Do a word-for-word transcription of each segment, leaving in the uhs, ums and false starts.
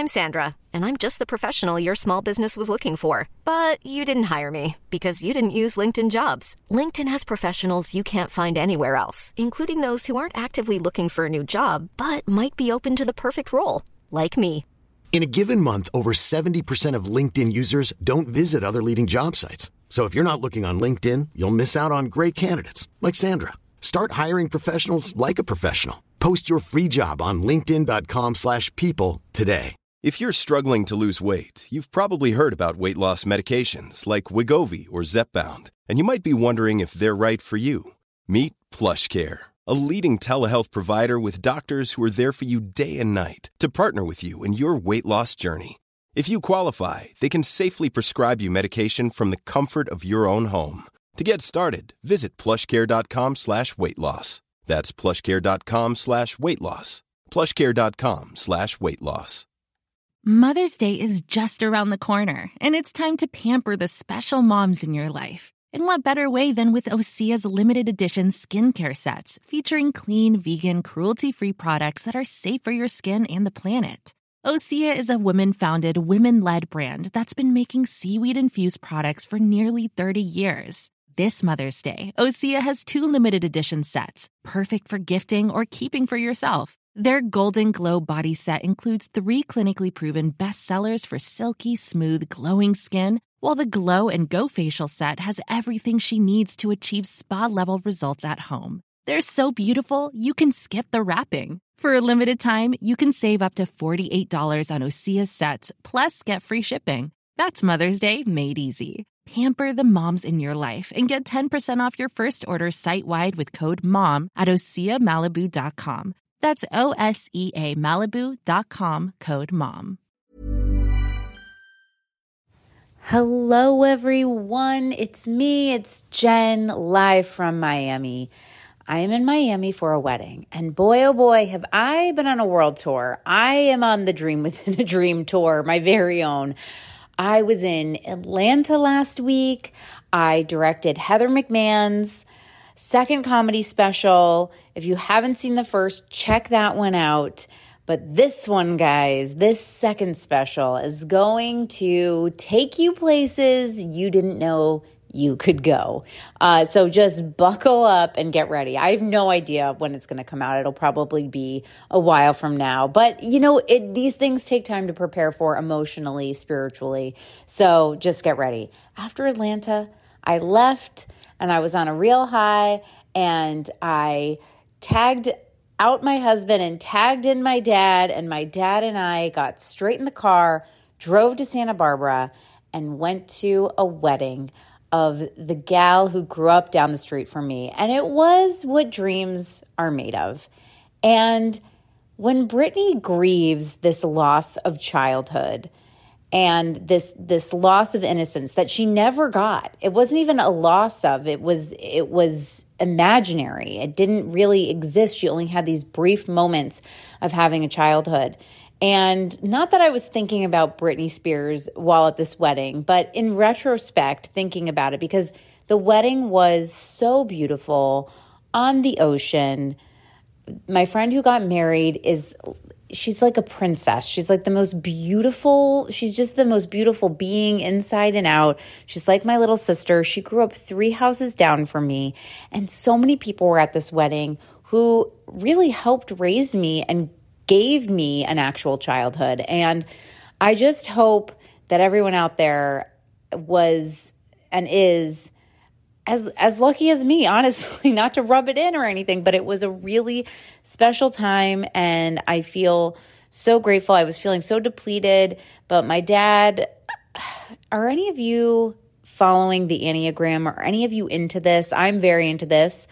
I'm Sandra, and I'm just the professional your small business was looking for. But you didn't hire me because you didn't use LinkedIn Jobs. LinkedIn has professionals you can't find anywhere else, including those who aren't actively looking for a new job, but might be open to the perfect role, like me. In a given month, over seventy percent of LinkedIn users don't visit other leading job sites. So if you're not looking on LinkedIn, you'll miss out on great candidates like Sandra. Start hiring professionals like a professional. Post your free job on linkedin dot com slash people today. If you're struggling to lose weight, you've probably heard about weight loss medications like Wegovy or Zepbound, and you might be wondering if they're right for you. Meet PlushCare, a leading telehealth provider with doctors who are there for you day and night to partner with you in your weight loss journey. If you qualify, they can safely prescribe you medication from the comfort of your own home. To get started, visit plushcare.com slash weight loss. That's plushcare.com slash weight loss. plushcare.com slash weight loss. Mother's Day is just around the corner, and it's time to pamper the special moms in your life. And what better way than with Osea's limited edition skincare sets featuring clean, vegan, cruelty-free products that are safe for your skin and the planet. Osea is a women-founded, women-led brand that's been making seaweed-infused products for nearly thirty years. This Mother's Day, Osea has two limited edition sets, perfect for gifting or keeping for yourself. Their Golden Glow body set includes three clinically proven bestsellers for silky, smooth, glowing skin, while the Glow and Go facial set has everything she needs to achieve spa-level results at home. They're so beautiful, you can skip the wrapping. For a limited time, you can save up to forty-eight dollars on Osea sets, plus get free shipping. That's Mother's Day made easy. Pamper the moms in your life and get ten percent off your first order site-wide with code MOM at osea malibu dot com. That's O S E A Malibu dot com, code MOM. Hello, everyone. It's me. It's Jen, live from Miami. I am in Miami for a wedding, and boy, oh boy, have I been on a world tour. I am on the Dream Within a Dream tour, my very own. I was in Atlanta last week. I directed Heather McMahon's second comedy special. If you haven't seen the first, check that one out. But this one, guys, this second special is going to take you places you didn't know you could go. Uh, so just buckle up and get ready. I have no idea when it's going to come out. It'll probably be a while from now. But, you know, it, these things take time to prepare for emotionally, spiritually. So just get ready. After Atlanta, I left and I was on a real high, and I tagged out my husband and tagged in my dad, and my dad and I got straight in the car, drove to Santa Barbara, and went to a wedding of the gal who grew up down the street from me. And it was what dreams are made of. And when Brittany grieves this loss of childhood and this this loss of innocence that she never got, it wasn't even a loss of, it was it was imaginary. It didn't really exist. She only had these brief moments of having a childhood. And not that I was thinking about Britney Spears while at this wedding, but in retrospect, thinking about it, because the wedding was so beautiful on the ocean. My friend who got married is, she's like a princess. She's like the most beautiful, she's just the most beautiful being inside and out. She's like my little sister. She grew up three houses down from me. And so many people were at this wedding who really helped raise me and gave me an actual childhood. And I just hope that everyone out there was and is as as lucky as me, honestly, not to rub it in or anything, but it was a really special time, and I feel so grateful. I was feeling so depleted, but my dad, are any of you following the Enneagram? Are any of you into this? I'm very into this.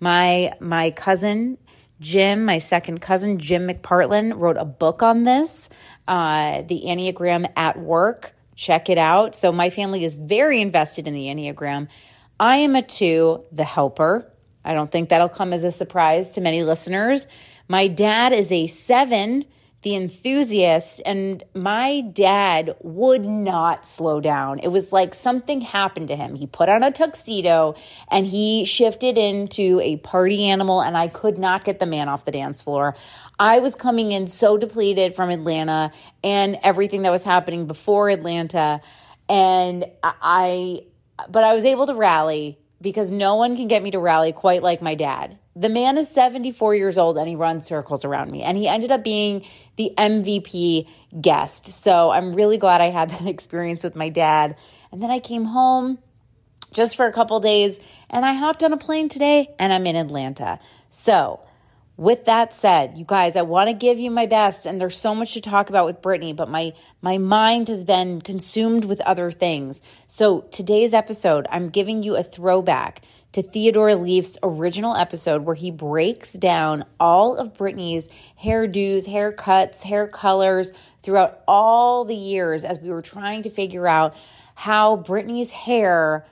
My my cousin Jim, my second cousin, Jim McPartland, wrote a book on this, uh, The Enneagram at Work. Check it out. So my family is very invested in the Enneagram. I am a two, the helper. I don't think that'll come as a surprise to many listeners. My dad is a seven, the enthusiast, and my dad would not slow down. It was like something happened to him. He put on a tuxedo and he shifted into a party animal, and I could not get the man off the dance floor. I was coming in so depleted from Atlanta and everything that was happening before Atlanta, and I, but I was able to rally because no one can get me to rally quite like my dad. The man is seventy-four years old and he runs circles around me, and he ended up being the M V P guest. So I'm really glad I had that experience with my dad. And then I came home just for a couple days, and I hopped on a plane today and I'm in Atlanta. So with that said, you guys, I want to give you my best, and there's so much to talk about with Britney, but my my mind has been consumed with other things. So today's episode, I'm giving you a throwback to Theodore Leif's original episode where he breaks down all of Britney's hairdos, haircuts, hair colors throughout all the years as we were trying to figure out how Britney's hair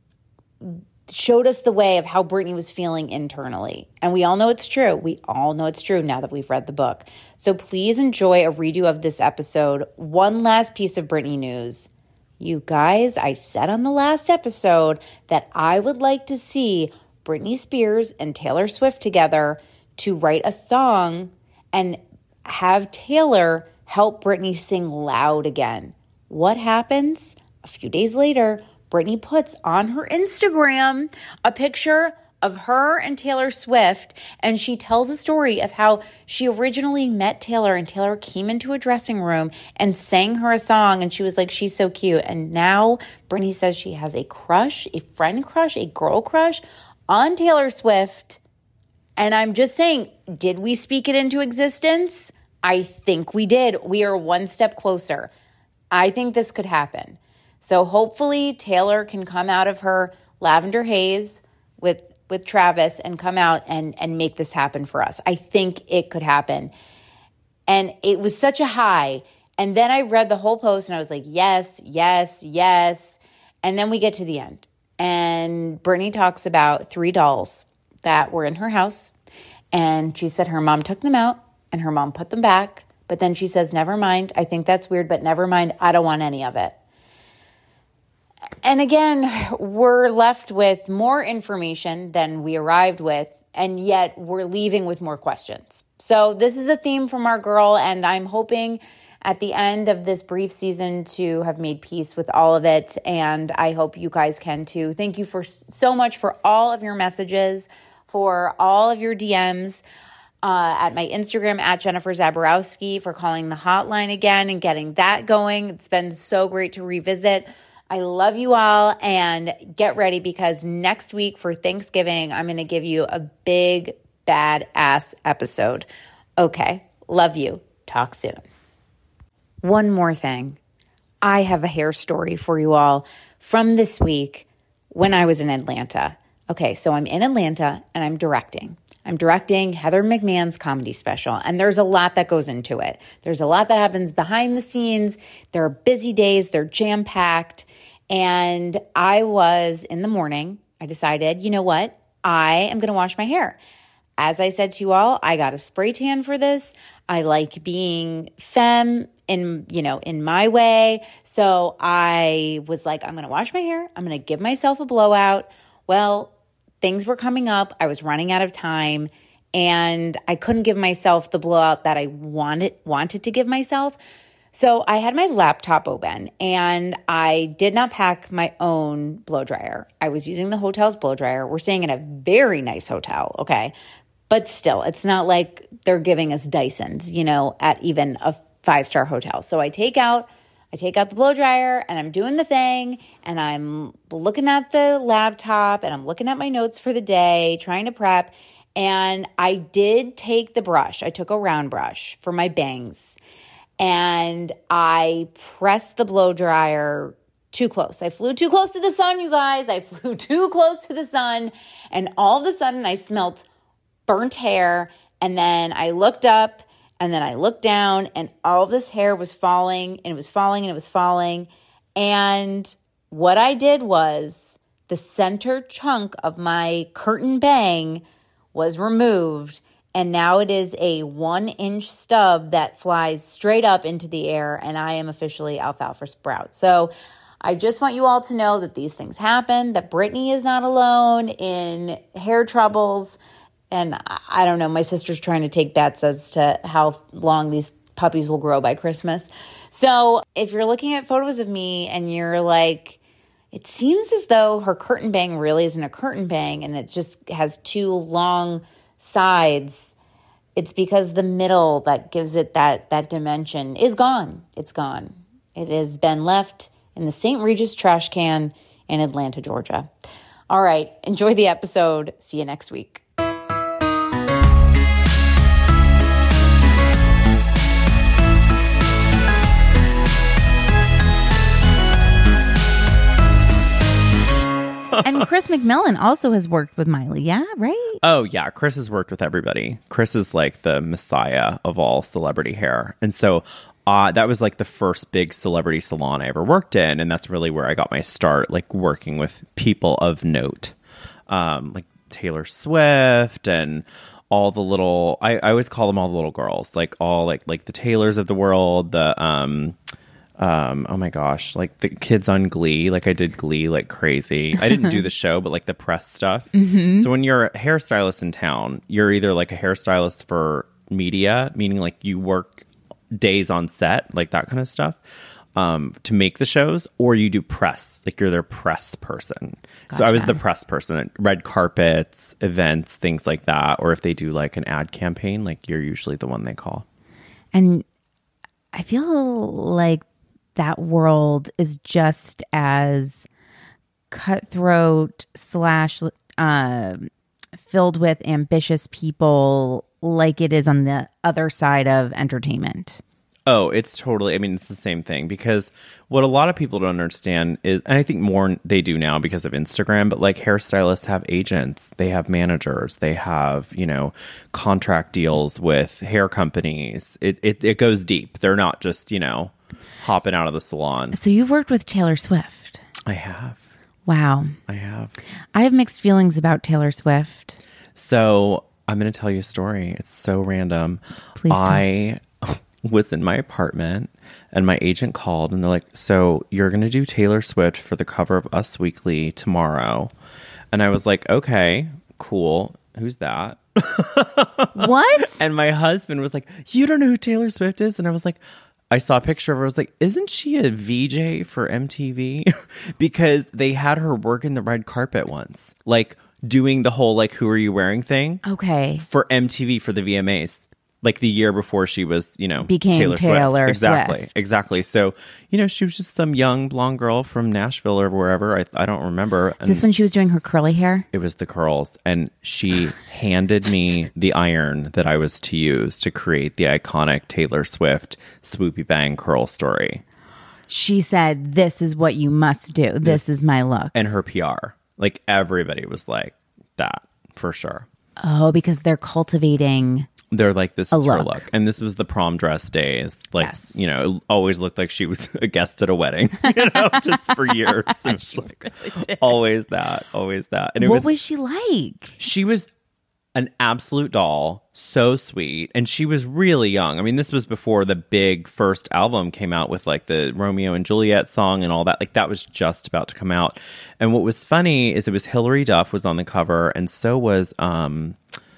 showed us the way of how Britney was feeling internally. And we all know it's true. We all know it's true now that we've read the book. So please enjoy a redo of this episode. One last piece of Britney news. You guys, I said on the last episode that I would like to see Britney Spears and Taylor Swift together to write a song and have Taylor help Britney sing loud again. What happens? A few days later, Britney puts on her Instagram a picture of her and Taylor Swift, and she tells a story of how she originally met Taylor, and Taylor came into a dressing room and sang her a song, and she was like, she's so cute. And now Britney says she has a crush, a friend crush, a girl crush on Taylor Swift. And I'm just saying, did we speak it into existence? I think we did. We are one step closer. I think this could happen. So hopefully Taylor can come out of her lavender haze with with Travis and come out and, and make this happen for us. I think it could happen. And it was such a high. And then I read the whole post and I was like, yes, yes, yes. And then we get to the end. And Britney talks about three dolls that were in her house. And she said her mom took them out and her mom put them back. But then she says, never mind. I think that's weird, but never mind. I don't want any of it. And again, we're left with more information than we arrived with, and yet we're leaving with more questions. So this is a theme from our girl, and I'm hoping at the end of this brief season to have made peace with all of it, and I hope you guys can too. Thank you for so much for all of your messages, for all of your D Ms uh, at my Instagram, at Jennifer Zaborowski, for calling the hotline again and getting that going. It's been so great to revisit. I love you all, and get ready because next week for Thanksgiving, I'm going to give you a big, badass episode. Okay, love you. Talk soon. One more thing. I have a hair story for you all from this week when I was in Atlanta. Okay, so I'm in Atlanta and I'm directing. I'm directing Heather McMahon's comedy special, and there's a lot that goes into it. There's a lot that happens behind the scenes. There are busy days. They're jam-packed. And I was in the morning, I decided, you know what? I am going to wash my hair. As I said to you all, I got a spray tan for this. I like being femme in, you know, in my way. So I was like, I'm going to wash my hair. I'm going to give myself a blowout. Well, things were coming up. I was running out of time, and I couldn't give myself the blowout that I wanted wanted to give myself. So I had my laptop open, and I did not pack my own blow dryer. I was using the hotel's blow dryer. We're staying in a very nice hotel, okay? But still, it's not like they're giving us Dysons, you know, at even a five-star hotel. So I take out I take out the blow dryer, and I'm doing the thing, and I'm looking at the laptop, and I'm looking at my notes for the day, trying to prep. And I did take the brush. I took a round brush for my bangs, and I pressed the blow dryer too close. I flew too close to the sun, you guys. I flew too close to the sun, and all of a sudden I smelt burnt hair, and then I looked up, and then I looked down, and all of this hair was falling, and it was falling, and it was falling. And what I did was the center chunk of my curtain bang was removed, And now it is a one-inch stub that flies straight up into the air, and I am officially alfalfa sprout. So I just want you all to know that these things happen, that Brittany is not alone in hair troubles. And I don't know, my sister's trying to take bets as to how long these puppies will grow by Christmas. So if you're looking at photos of me and you're like, it seems as though her curtain bang really isn't a curtain bang and it just has two long sides, it's because the middle that gives it that that dimension is gone. It's gone. It has been left in the Saint Regis trash can in Atlanta, Georgia. All right, enjoy the episode. See you next week. And Chris McMillan also has worked with Miley, yeah, right? Oh, yeah. Chris has worked with everybody. Chris is like the messiah of all celebrity hair. And so uh, that was like the first big celebrity salon I ever worked in. And that's really where I got my start, like working with people of note, um, like Taylor Swift and all the little, I, I always call them all the little girls, like all like like the Taylors of the world, the... um. Um, oh my gosh, like the kids on Glee, like I did Glee like crazy. I didn't do the show, but like the press stuff. Mm-hmm. So when you're a hairstylist in town, you're either like a hairstylist for media, meaning like you work days on set, like that kind of stuff, um, to make the shows, or you do press, like you're their press person. Gotcha. So I was the press person at red carpets, events, things like that. Or if they do like an ad campaign, like you're usually the one they call. And I feel like that world is just as cutthroat slash uh, filled with ambitious people like it is on the other side of entertainment. Oh, it's totally, I mean, it's the same thing, because what a lot of people don't understand is, and I think more they do now because of Instagram, but like hairstylists have agents, they have managers, they have, you know, contract deals with hair companies. It, it, it goes deep. They're not just, you know, hopping out of the salon. So you've worked with Taylor Swift. I have. Wow. I have. I have mixed feelings about Taylor Swift. So I'm going to tell you a story. It's so random. Please tell. I was in my apartment and my agent called and they're like, so you're going to do Taylor Swift for the cover of Us Weekly tomorrow. And I was like, okay, cool. Who's that? What? And my husband was like, you don't know who Taylor Swift is? And I was like, I saw a picture of her. I was like, isn't she a V J for M T V? Because they had her work in the red carpet once, like doing the whole like, who are you wearing thing? Okay. For M T V for the V M As. Like the year before she was, you know, became Taylor, Taylor Swift. Exactly, Swift. Exactly. So, you know, she was just some young blonde girl from Nashville or wherever. I I don't remember. Is this when she was doing her curly hair? It was the curls. And she handed me the iron that I was to use to create the iconic Taylor Swift swoopy bang curl story. She said, this is what you must do. This, this is my look. And her P R. Like everybody was like that for sure. Oh, because they're cultivating... They're like, this a is her look. look. And this was the prom dress days. Like, yes. You know, it always looked like she was a guest at a wedding, you know, just for years. It was like, really always that, always that. And it what was, was she like? She was an absolute doll, so sweet. And she was really young. I mean, this was before the big first album came out with like the Romeo and Juliet song and all that. Like that was just about to come out. And what was funny is it was Hilary Duff was on the cover, and so was... um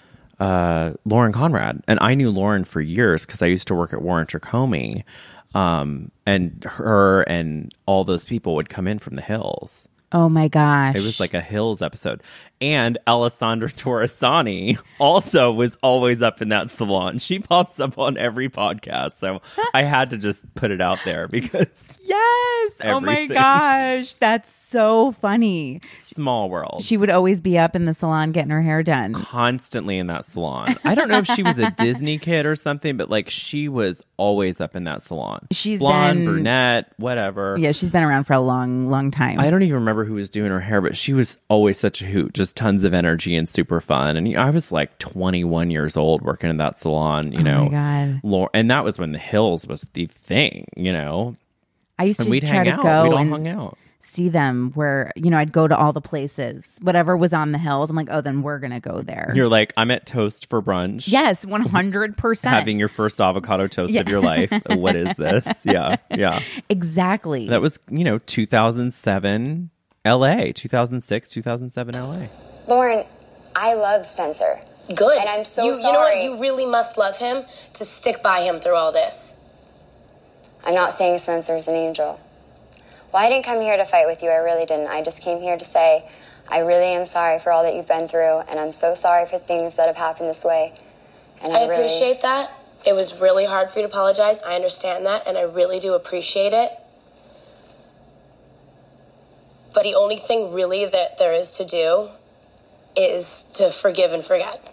uh Lauren Conrad. And I knew Lauren for years because I used to work at Warren Trachomey, um and her and all those people would come in from the Hills. Oh my gosh. It was like a Hills episode. And Alessandra Torresani also was always up in that salon. She pops up on every podcast. So I had to just put it out there because... Yes. Everything. Oh my gosh. That's so funny. Small world. She would always be up in the salon getting her hair done. Constantly in that salon. I don't know if she was a Disney kid or something, but like she was always up in that salon. She's blonde, been, brunette, whatever. Yeah, she's been around for a long, long time. I don't even remember who was doing her hair, but she was always such a hoot, just tons of energy and super fun. And you know, I was like twenty-one years old working in that salon, you oh know. Oh my God. And that was when the Hills was the thing, you know. I used and to we'd try hang to out. go We'd all and hung out. see them where, you know, I'd go to all the places, whatever was on the hills. I'm like, oh, then we're going to go there. You're like, I'm at Toast for brunch. Yes, one hundred percent. Having your first avocado toast yeah. of your life. What is this? Yeah, yeah. Exactly. That was, you know, two thousand seven L A, two thousand six, two thousand seven L A. Lauren, I love Spencer. Good. And I'm so you, sorry. You know what? You really must love him to stick by him through all this. I'm not saying Spencer's an angel. Well, I didn't come here to fight with you. I really didn't. I just came here to say I really am sorry for all that you've been through, and I'm so sorry for things that have happened this way. And I, I really... appreciate that. It was really hard for you to apologize. I understand that, and I really do appreciate it. But the only thing really that there is to do is to forgive and forget.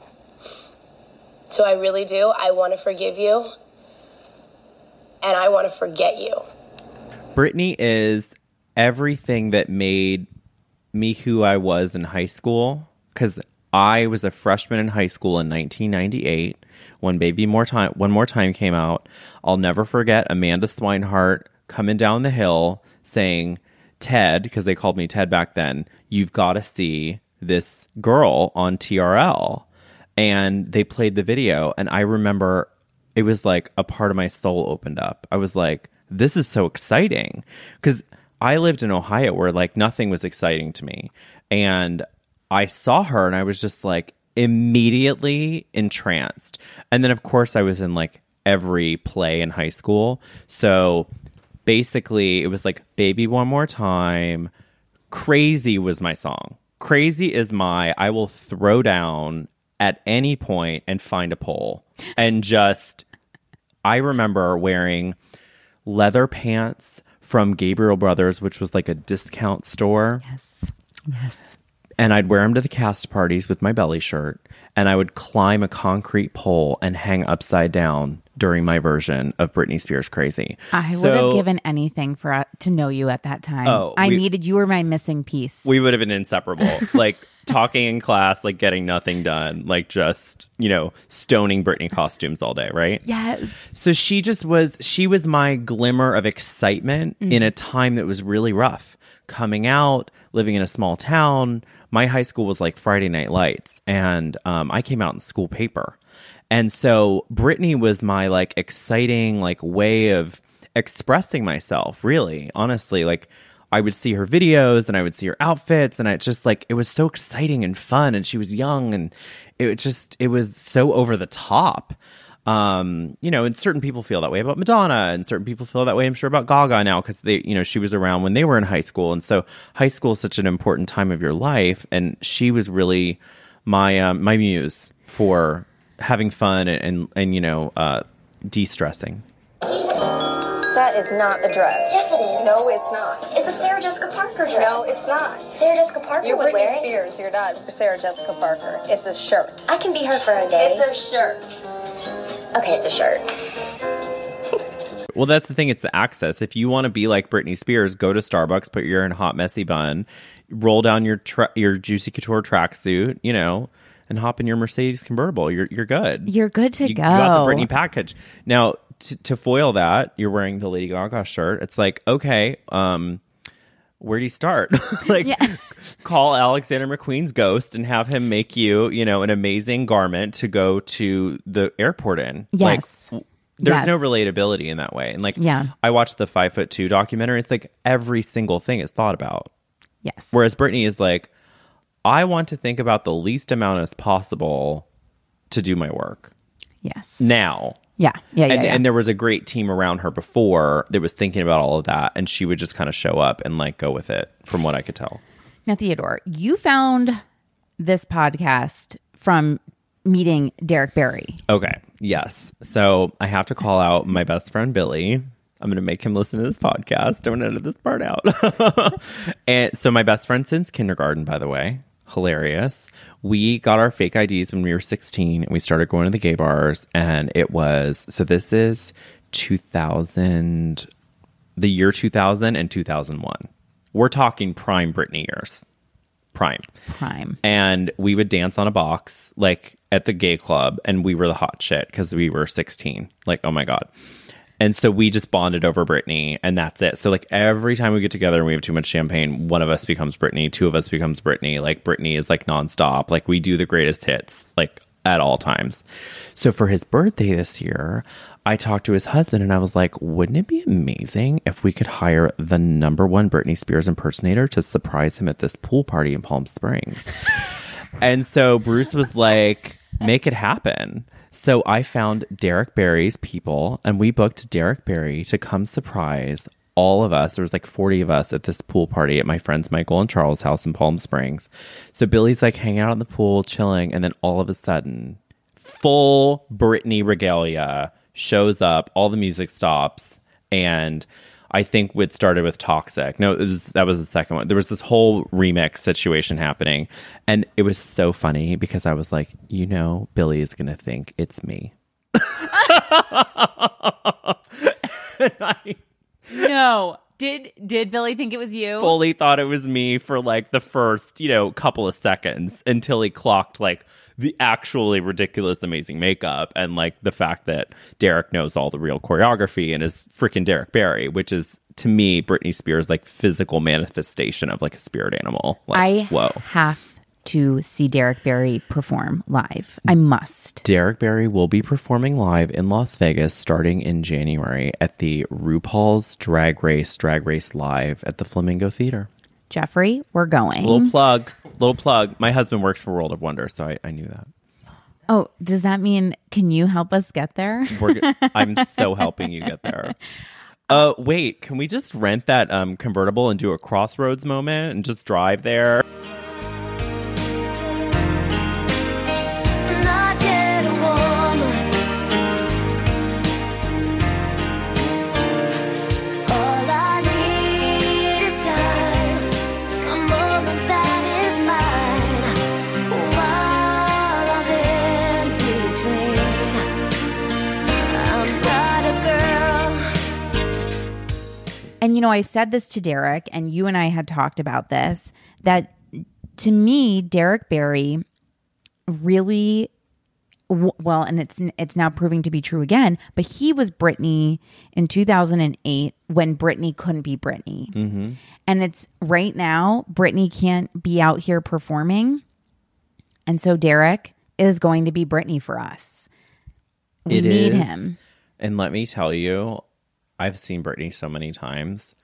So I really do. I want to forgive you, and I want to forget you. Brittany is everything that made me who I was in high school, because I was a freshman in high school in nineteen ninety-eight when Baby More Time, One More Time came out. I'll never forget Amanda Swinehart coming down the hill saying, Ted, because they called me Ted back then, you've got to see this girl on T R L. And they played the video, and I remember it was like a part of my soul opened up. I was like, this is so exciting, because I lived in Ohio where like nothing was exciting to me. And I saw her and I was just like immediately entranced. And then of course I was in like every play in high school. So basically it was like Baby One More Time. Crazy was my song. Crazy is my, I will throw down at any point and find a pole. And just, I remember wearing leather pants from Gabriel Brothers, which was like a discount store. Yes. Yes. And I'd wear them to the cast parties with my belly shirt. And I would climb a concrete pole and hang upside down during my version of Britney Spears' Crazy. I so, would have given anything for uh, to know you at that time. Oh, I we, needed, you were my missing piece. We would have been inseparable. Like talking in class, like getting nothing done, like just, you know, stoning Britney costumes all day, right? Yes. So she just was, she was my glimmer of excitement mm. in a time that was really rough. Coming out, living in a small town, my high school was like Friday Night Lights, and um, I came out in the school paper. And so Britney was my like exciting like way of expressing myself, really, honestly. Like I would see her videos and I would see her outfits, and I just like, it was so exciting and fun, and she was young, and it just, it was so over the top. Um, you know, and certain people feel that way about Madonna, and certain people feel that way, I'm sure, about Gaga now, because they, you know, she was around when they were in high school. And so high school is such an important time of your life. And she was really my, um, my muse for having fun and, and, and you know, uh, de-stressing. That is not a dress. Yes, it is. No, it's not. It's a Sarah Jessica Parker dress. No, it's not. Sarah Jessica Parker You're would Britney wear it. Spears. You're not Sarah Jessica Parker. It's a shirt. I can be her for a day. It's a shirt. Okay, it's a shirt. Well, that's the thing. It's the access. If you want to be like Britney Spears, go to Starbucks, put your in a hot, messy bun, roll down your tra- your Juicy Couture tracksuit, you know, and hop in your Mercedes convertible. You're you're good. You're good to you, go. You got the Britney package. Now, t- to foil that, you're wearing the Lady Gaga shirt. It's like, okay, um, where do you start? Like, yeah. Call Alexander McQueen's ghost and have him make you, you know, an amazing garment to go to the airport in. Yes. Like, there's yes. no relatability in that way. And like, yeah. I watched the Five Foot Two documentary. It's like every single thing is thought about. Yes. Whereas Britney is like, I want to think about the least amount as possible to do my work. Yes. Now. Yeah. Yeah. Yeah and, yeah. and there was a great team around her before that was thinking about all of that. And she would just kind of show up and like go with it, from what I could tell. Now, Theodore, you found this podcast from meeting Derek Barry. Okay. Yes. So I have to call out my best friend, Billy. I'm going to make him listen to this podcast. Don't edit this part out. And so my best friend since kindergarten, by the way, hilarious. We got our fake I Ds when we were sixteen, and we started going to the gay bars. And it was, so this is two thousand, the year two thousand and two thousand one. We're talking prime Britney years. Prime. Prime. And we would dance on a box, like at the gay club, and we were the hot shit because we were sixteen. Like, oh my God. And so we just bonded over Britney, and that's it. So like every time we get together and we have too much champagne, one of us becomes Britney, two of us becomes Britney. Like Britney is like nonstop. Like we do the greatest hits like at all times. So for his birthday this year, I talked to his husband and I was like, wouldn't it be amazing if we could hire the number one Britney Spears impersonator to surprise him at this pool party in Palm Springs? And so Bruce was like, make it happen. So I found Derek Barry's people and we booked Derek Barry to come surprise all of us. There was like forty of us at this pool party at my friends Michael and Charles' house in Palm Springs. So Billy's like hanging out in the pool, chilling. And then all of a sudden, full Britney regalia shows up, all the music stops, and I think it started with Toxic. No, it was, that was the second one. There was this whole remix situation happening, and it was so funny because I was like, you know, Billy is going to think it's me. And I No. Did did Billy think it was you? fully thought it was me for like the first, you know, couple of seconds until he clocked like the actually ridiculous, amazing makeup and like the fact that Derek knows all the real choreography and is freaking Derek Barry, which is to me Britney Spears like physical manifestation of like a spirit animal. Like, I whoa. have to see Derek Barry perform live. I must. Derek Barry will be performing live in Las Vegas starting in January at the RuPaul's Drag Race Drag Race Live at the Flamingo Theater. Jeffrey, we're going. Little plug, little plug. My husband works for World of Wonder, so I, I knew that. Oh, does that mean, can you help us get there? We're, I'm so helping you get there. Uh, wait, can we just rent that um, convertible and do a Crossroads moment and just drive there? And, you know, I said this to Derek, and you and I had talked about this, that to me, Derek Barry really, well, and it's it's now proving to be true again, but he was Britney in two thousand eight when Britney couldn't be Britney. Mm-hmm. And it's right now, Britney can't be out here performing. And so Derek is going to be Britney for us. We it need is. him. And let me tell you, I've seen Britney so many times.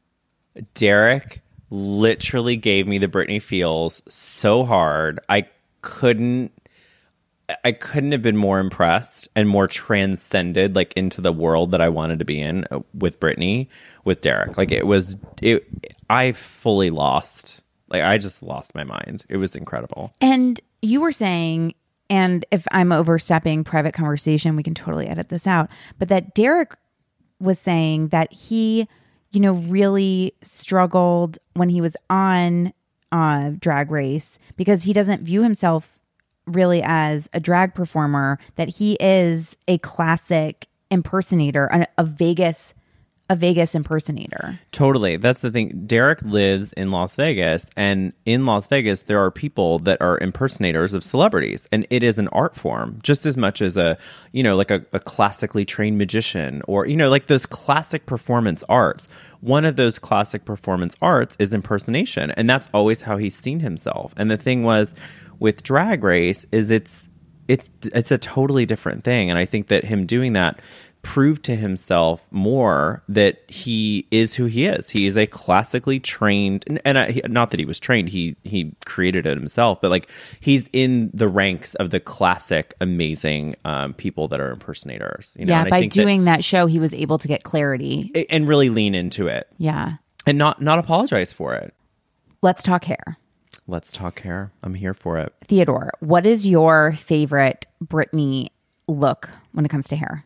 Derek literally gave me the Britney feels so hard. I couldn't I couldn't have been more impressed and more transcended like into the world that I wanted to be in with Britney, with Derek. Like it was it I fully lost. Like I just lost my mind. It was incredible. And you were saying, and if I'm overstepping private conversation, we can totally edit this out, but that Derek was saying that he, you know, really struggled when he was on uh, Drag Race because he doesn't view himself really as a drag performer, that he is a classic impersonator, a, a Vegas a Vegas impersonator. Totally. That's the thing. Derek lives in Las Vegas, and in Las Vegas, there are people that are impersonators of celebrities, and it is an art form just as much as a, you know, like a, a classically trained magician or, you know, like those classic performance arts. One of those classic performance arts is impersonation, and that's always how he's seen himself. And the thing was with Drag Race is it's, it's, it's a totally different thing. And I think that him doing that proved to himself more that he is who he is. He is a classically trained, and, and I, not that he was trained, he he created it himself, but like he's in the ranks of the classic, amazing um, people that are impersonators. You know? Yeah, and I by think doing that, that show, he was able to get clarity and really lean into it. Yeah, and not not apologize for it. Let's talk hair. Let's talk hair. I'm here for it. Theodore, what is your favorite Britney look when it comes to hair?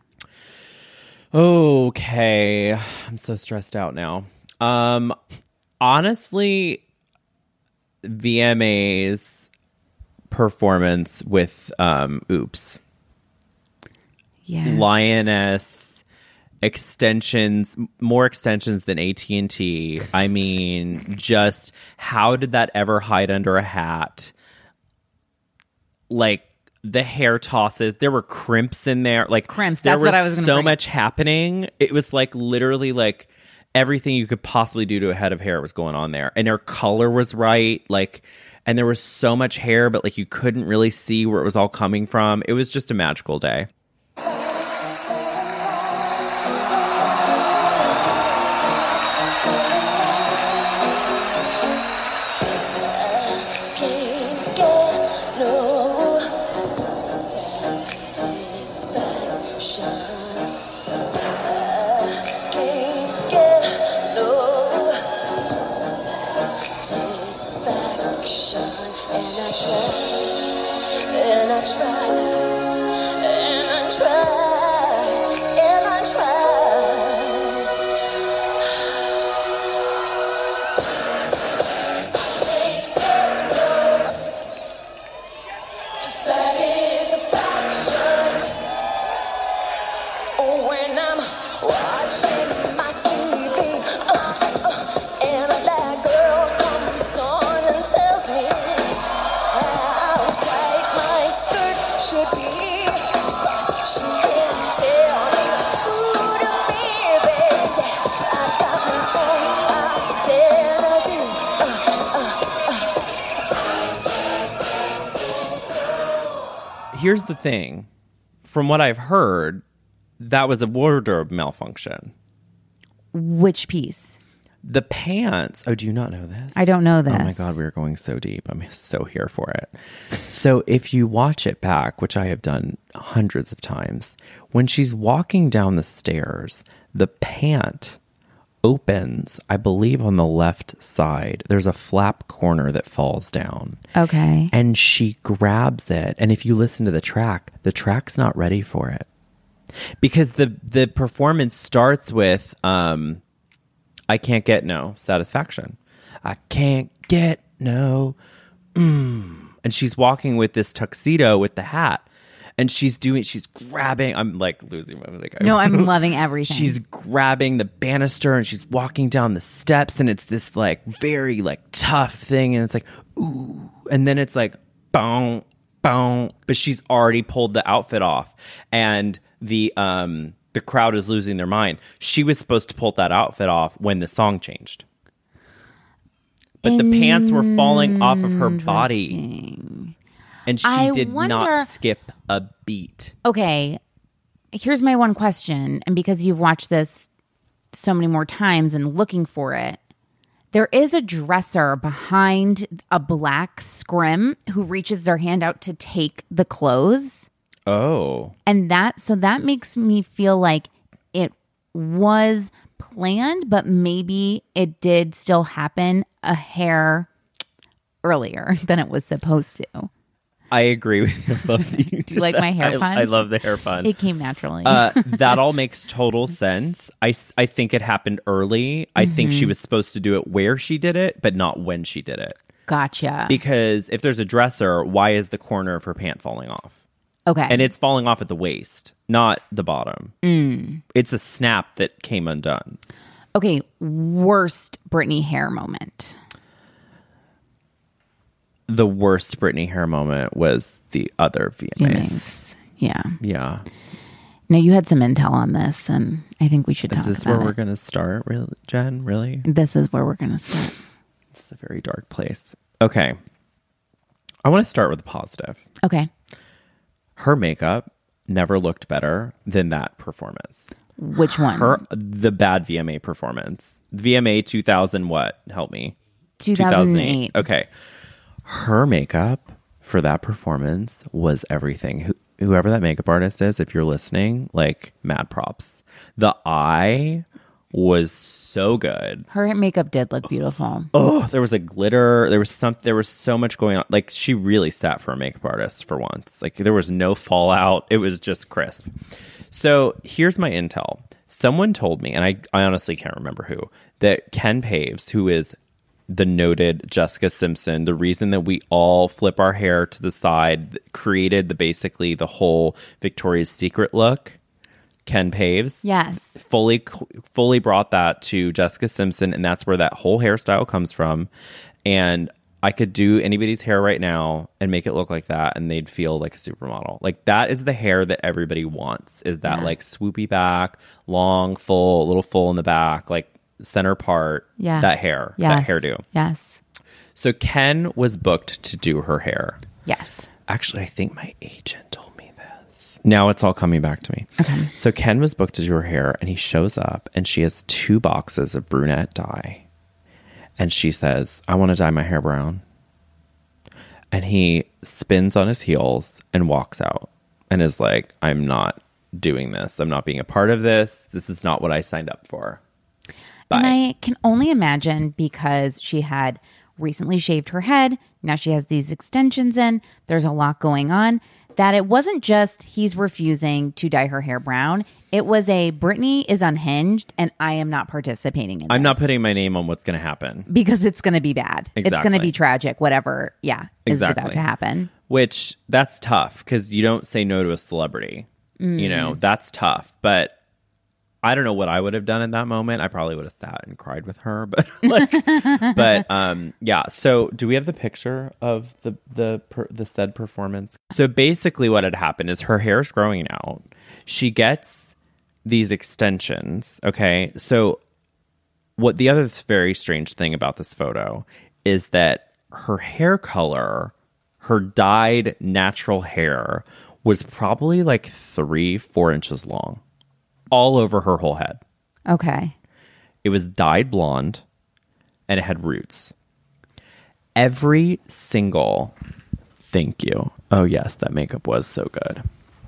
Okay. I'm so stressed out now. Um, honestly, V M A's performance with um, Oops. Yes. Lioness, extensions, more extensions than A T and T. I mean, just how did that ever hide under a hat? Like, the hair tosses. There were crimps in there. Like crimps. There That's was what I was going to so bring. much happening. It was like literally like everything you could possibly do to a head of hair was going on there. And her color was right. Like, and there was so much hair, but like you couldn't really see where it was all coming from. It was just a magical day. Here's the thing. From what I've heard, that was a wardrobe malfunction. Which piece? The pants. Oh, do you not know this? I don't know this. Oh my God, we are going so deep. I'm so here for it. So if you watch it back, which I have done hundreds of times, when she's walking down the stairs, the pant opens, I believe, on the left side. There's a flap corner that falls down. Okay. And she grabs it. And if you listen to the track, the track's not ready for it. Because the the performance starts with um I can't get no satisfaction. I can't get no mm. And she's walking with this tuxedo with the hat. And she's doing, she's grabbing, I'm like losing my like, No, I'm loving everything. She's grabbing the banister and she's walking down the steps and it's this like very like tough thing. And it's like, ooh. And then it's like, boom, boom. But she's already pulled the outfit off. And the, um, the crowd is losing their mind. She was supposed to pull that outfit off when the song changed. But the pants were falling off of her body. And she I did wonder, not skip a beat. Okay, here's my one question. And because you've watched this so many more times and looking for it, there is a dresser behind a black scrim who reaches their hand out to take the clothes. Oh. And that, so that makes me feel like it was planned, but maybe it did still happen a hair earlier than it was supposed to. I agree with you. I love that you Do you like my hair pun? I, I love the hair pun. It came naturally. uh, that all makes total sense. I, I think it happened early. I mm-hmm. think she was supposed to do it where she did it, but not when she did it. Gotcha. Because if there's a dresser, why is the corner of her pant falling off? Okay. And it's falling off at the waist, not the bottom. Mm. It's a snap that came undone. Okay, worst Britney hair moment. The worst Britney hair moment was the other V M As. V M As. Yeah. Yeah. Now, you had some intel on this, and I think we should talk about it. Is this where we're going to start, really, Jen? Really? This is where we're going to start. It's a very dark place. Okay. I want to start with a positive. Okay. Her makeup never looked better than that performance. Which one? Her, the bad V M A performance. V M A two thousand what? Help me. two thousand eight. Okay. Her makeup for that performance was everything. Who, whoever that makeup artist is, if you're listening, like, mad props. The eye was so good. Her makeup did look beautiful. Oh, there was a glitter. There was some. There was so much going on. Like, she really sat for a makeup artist for once. Like, there was no fallout. It was just crisp. So here's my intel. Someone told me, and I, I honestly can't remember who, that Ken Paves, who is the noted Jessica Simpson, the reason that we all flip our hair to the side, created the basically the whole Victoria's Secret look. Ken Paves, yes, fully fully brought that to Jessica Simpson, and that's where that whole hairstyle comes from. And I could do anybody's hair right now and make it look like that, and they'd feel like a supermodel. Like that is the hair that everybody wants. Is that yeah. like swoopy back, long, full, a little full in the back, like center part. Yeah, that hair, yes. that hairdo. Yes. So Ken was booked to do her hair. Yes. Actually, I think my agent told me this. Now it's all coming back to me. Okay. So Ken was booked to do her hair, and he shows up, and she has two boxes of brunette dye. And she says, I want to dye my hair brown. And he spins on his heels and walks out and is like, I'm not doing this. I'm not being a part of this. This is not what I signed up for. Bye. And I can only imagine, because she had recently shaved her head. Now she has these extensions in. There's a lot going on. That it wasn't just he's refusing to dye her hair brown. It was a Britney is unhinged and I am not participating in this. I'm not putting my name on what's going to happen. Because it's going to be bad. Exactly. It's going to be tragic, whatever, yeah, exactly. is about to happen. Which, that's tough because you don't say no to a celebrity. Mm. You know, that's tough. But I don't know what I would have done in that moment. I probably would have sat and cried with her. But, like, but um, yeah. So do we have the picture of the, the, per, the said performance? So basically what had happened is her hair's growing out. She gets these extensions. Okay. So what the other very strange thing about this photo is that her hair color, her dyed natural hair, was probably like three, four inches long. All over her whole head. Okay. It was dyed blonde and it had roots. Every single, thank you. Oh yes, that makeup was so good.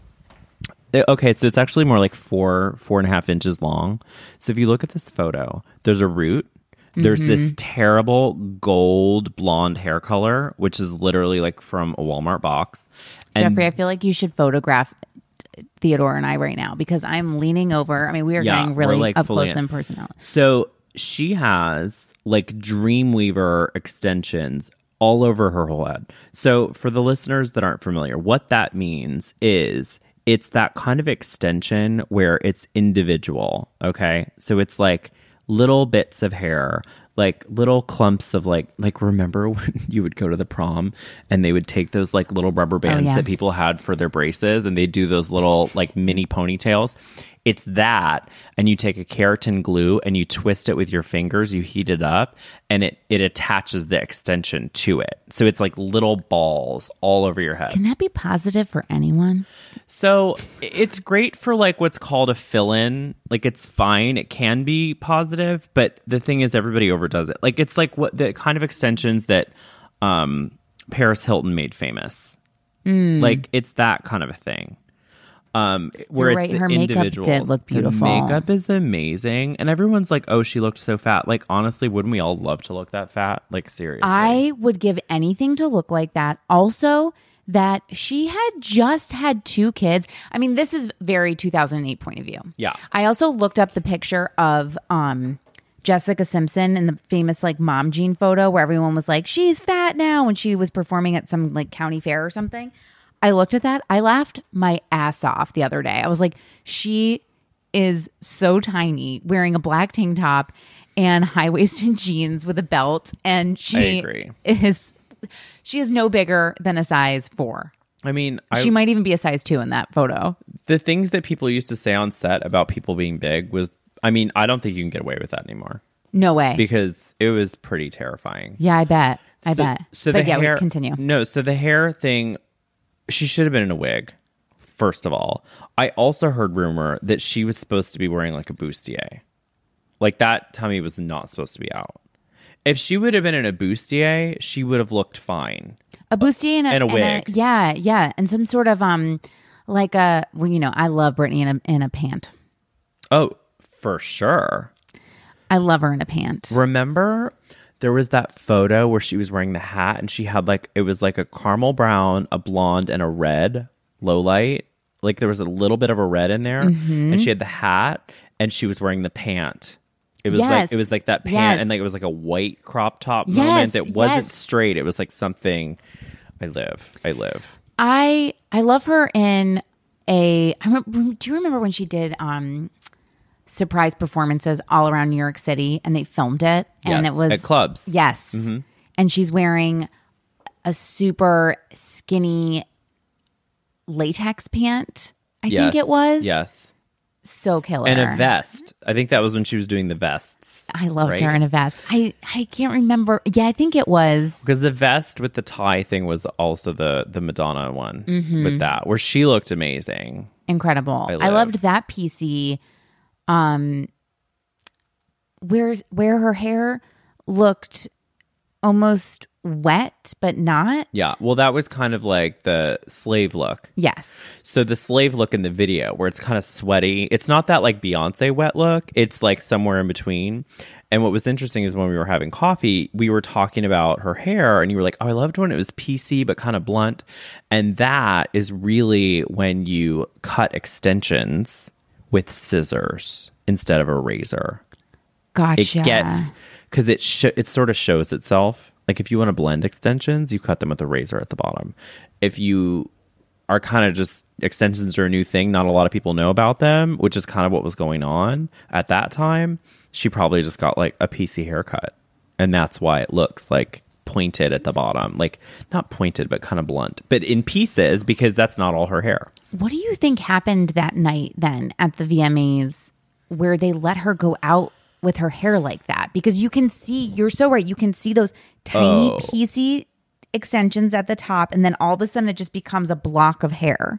It, okay, so it's actually more like four, four and a half inches long. So if you look at this photo, there's a root. There's mm-hmm. this terrible gold blonde hair color, which is literally like from a Walmart box. And Jeffrey, I feel like you should photograph Theodore and I right now because I'm leaning over. I mean, we are yeah, getting really like up close in. and personal. So she has like Dreamweaver extensions all over her whole head. So for the listeners that aren't familiar, what that means is it's that kind of extension where it's individual. Okay. So it's like little bits of hair, like little clumps of like, like remember when you would go to the prom and they would take those like little rubber bands oh, yeah. that people had for their braces and they'd do those little like mini ponytails. It's that. And you take a keratin glue and you twist it with your fingers, you heat it up and it, it attaches the extension to it. So it's like little balls all over your head. Can that be positive for anyone? So it's great for like what's called a fill-in. Like it's fine. It can be positive. But the thing is everybody overdoes it. Like it's like what the kind of extensions that um, Paris Hilton made famous. Mm. Like it's that kind of a thing. Um, where You're it's right. the Her individuals. makeup did look beautiful. The makeup is amazing, and everyone's like, "Oh, she looked so fat." Like, honestly, wouldn't we all love to look that fat? Like, seriously, I would give anything to look like that. Also, that she had just had two kids. I mean, this is very two thousand eight point of view. Yeah. I also looked up the picture of um, Jessica Simpson in the famous like mom jean photo where everyone was like, "She's fat now," when she was performing at some like county fair or something. I looked at that. I laughed my ass off the other day. I was like, she is so tiny, wearing a black tank top and high-waisted jeans with a belt. And she I agree. is she is no bigger than a size four. I mean, she I, might even be a size two in that photo. The things that people used to say on set about people being big was, I mean, I don't think you can get away with that anymore. No way. Because it was pretty terrifying. Yeah, I bet. I so, bet. So but the yeah, hair, we continue. No, so the hair thing, she should have been in a wig, first of all. I also heard rumor that she was supposed to be wearing like a bustier. Like that tummy was not supposed to be out. If she would have been in a bustier, she would have looked fine. A bustier and a, and a wig. And a, yeah, yeah. And some sort of, um, like a, well, you know, I love Britney in a, in a pant. Oh, for sure. I love her in a pant. Remember... There was that photo where she was wearing the hat and she had like, it was like a caramel brown, a blonde, and a red low light. Like there was a little bit of a red in there. Mm-hmm. And she had the hat and she was wearing the pant. It was yes. like, it was like that pant yes. and like it was like a white crop top yes. moment that wasn't yes. straight. It was like something, I live, I live. I, I love her in a, I remember, do you remember when she did, um, surprise performances all around New York City and they filmed it and yes, it was at clubs. Yes. Mm-hmm. and she's wearing a super skinny latex pant. I yes. think it was. Yes. So killer. And a vest. I think that was when she was doing the vests. I loved right? her in a vest. I, I can't remember. Yeah, I think it was. Because the vest with the tie thing was also the, the Madonna one mm-hmm. with that, where she looked amazing. Incredible. I, I loved that P C. Um, where, where her hair looked almost wet, but not. Yeah. Well, that was kind of like the slave look. Yes. So the slave look in the video where it's kind of sweaty. It's not that like Beyonce wet look. It's like somewhere in between. And what was interesting is when we were having coffee, we were talking about her hair and you were like, oh, I loved when it was P C, but kind of blunt. And that is really when you cut extensions with scissors instead of a razor. Gotcha. It gets, because it, sh- it sort of shows itself. Like if you want to blend extensions, you cut them with a razor at the bottom. If you are kind of just, extensions are a new thing, not a lot of people know about them, which is kind of what was going on at that time. She probably just got like a P C haircut. And that's why it looks like pointed at the bottom. Like not pointed, but kind of blunt. But in pieces, because that's not all her hair. What do you think happened that night then at the V M As where they let her go out with her hair like that? Because you can see, you're so right, you can see those tiny oh. P C extensions at the top, and then all of a sudden it just becomes a block of hair.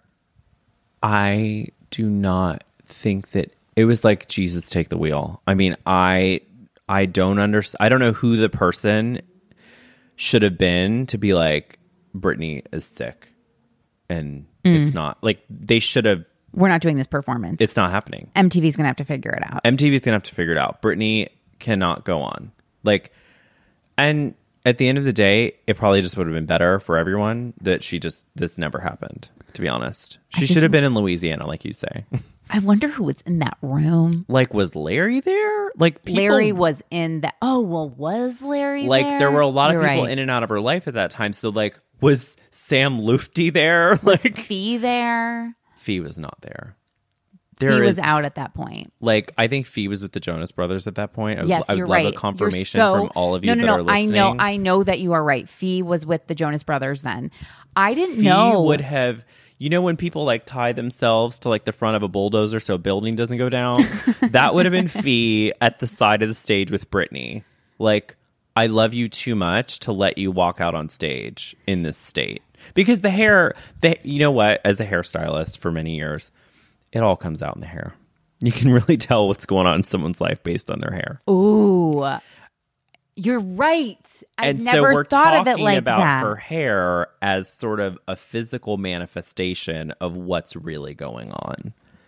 I do not think that it was like Jesus take the wheel. I mean, I I don't understand. I don't know who the person should have been to be like, Britney is sick and mm. it's not. Like they should have. We're not doing this performance. It's not happening. M T V's going to have to figure it out. M T V's going to have to figure it out. Britney cannot go on. Like, and at the end of the day, it probably just would have been better for everyone that she just, this never happened, to be honest. She just, should have been in Louisiana, like you say. I wonder who was in that room. Like, was Larry there? Like, people, Larry was in that. Oh, well, was Larry like, there? Like, there were a lot You're of people right. in and out of her life at that time. So, like, was Sam Lufty there? Was like, Fee there? Fee was not there. There Fee was is, out at that point. Like, I think Fee was with the Jonas Brothers at that point. I, yes, I would you're love right. a confirmation so, from all of you no, no, that no, are listening. I know, I know that you are right. Fee was with the Jonas Brothers then. I didn't Fee know. would have, you know, when people like tie themselves to like the front of a bulldozer so a building doesn't go down? That would have been Fee at the side of the stage with Britney. Like, I love you too much to let you walk out on stage in this state. Because the hair, the, you know what, as a hairstylist for many years, it all comes out in the hair. You can really tell what's going on in someone's life based on their hair. Ooh, you're right. I and never so we're thought of it talking like about that. Her hair as sort of a physical manifestation of what's really going on.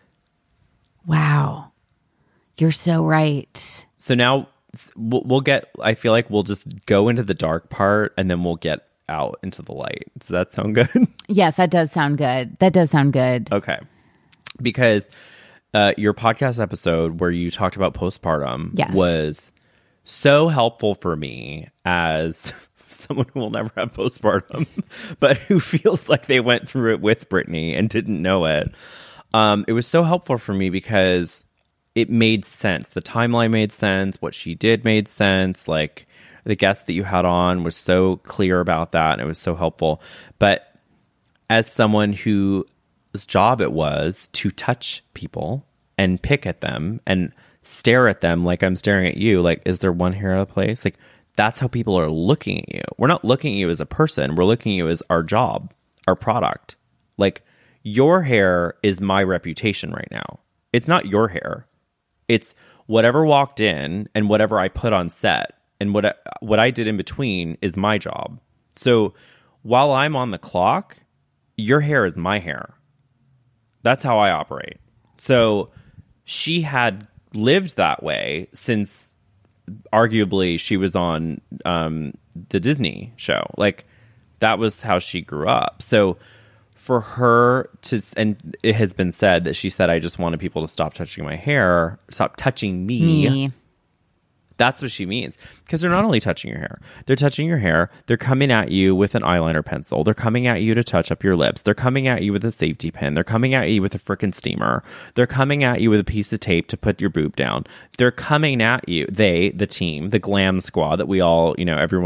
Wow, you're so right. So now we'll, we'll get. I feel like we'll just go into the dark part, and then we'll get out into the light. Does that sound good? Yes, that does sound good. That does sound good. Okay, because. Uh, your podcast episode where you talked about postpartum yes. was so helpful for me as someone who will never have postpartum, but who feels like they went through it with Britney and didn't know it. Um, it was so helpful for me because it made sense. The timeline made sense. What she did made sense. Like the guest that you had on was so clear about that, and it was so helpful. But as someone who job it was to touch people and pick at them and stare at them like I'm staring at you, like, is there one hair out of place? Like, that's how people are looking at you. We're not looking at you as a person. We're looking at you as our job, our product. Like, your hair is my reputation right now. It's not your hair. It's whatever walked in and whatever I put on set, and what I, what I did in between is my job. So while I'm on the clock, your hair is my hair. That's how I operate. So she had lived that way since arguably she was on um, the Disney show. Like, that was how she grew up. So for her to, and it has been said that she said, I just wanted people to stop touching my hair, stop touching me. me. That's what she means. Because they're not only touching your hair. They're touching your hair. They're coming at you with an eyeliner pencil. They're coming at you to touch up your lips. They're coming at you with a safety pin. They're coming at you with a frickin' steamer. They're coming at you with a piece of tape to put your boob down. They're coming at you. They, the team, the glam squad that we all, you know, everyone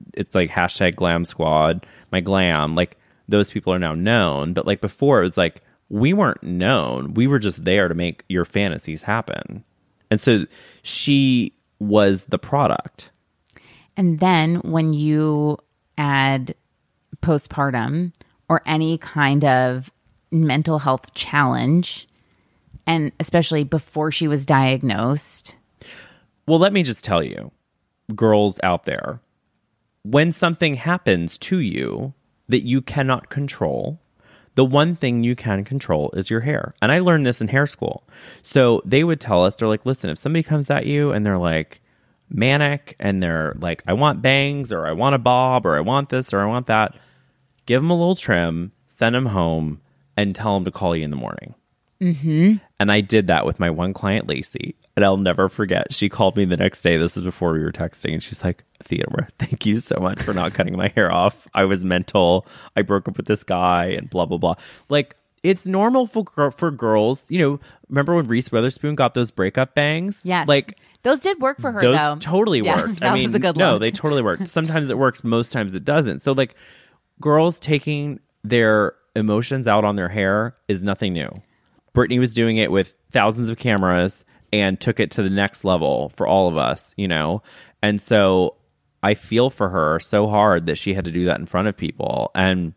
it's like hashtag glam squad, my glam. Like those people are now known. But like before, it was like we weren't known. We were just there to make your fantasies happen. And so she was the product. And then when you add postpartum or any kind of mental health challenge, and especially before she was diagnosed. Well, let me just tell you, girls out there, when something happens to you that you cannot control, the one thing you can control is your hair. And I learned this in hair school. So they would tell us, they're like, listen, if somebody comes at you and they're like manic and they're like, I want bangs or I want a bob or I want this or I want that, give them a little trim, send them home, and tell them to call you in the morning. Mm-hmm. And I did that with my one client, Lacey. And I'll never forget. She called me the next day. This is before we were texting. And she's like, Theodore, thank you so much for not cutting my hair off. I was mental. I broke up with this guy and blah, blah, blah. Like, it's normal for for girls. You know, remember when Reese Witherspoon got those breakup bangs? Yes. Like, those did work for her, those though. totally Yeah, worked. that I mean, was a good no, look. they totally worked. Sometimes it works. Most times it doesn't. So, like, girls taking their emotions out on their hair is nothing new. Britney was doing it with thousands of cameras and took it to the next level for all of us, you know? And so I feel for her so hard that she had to do that in front of people. And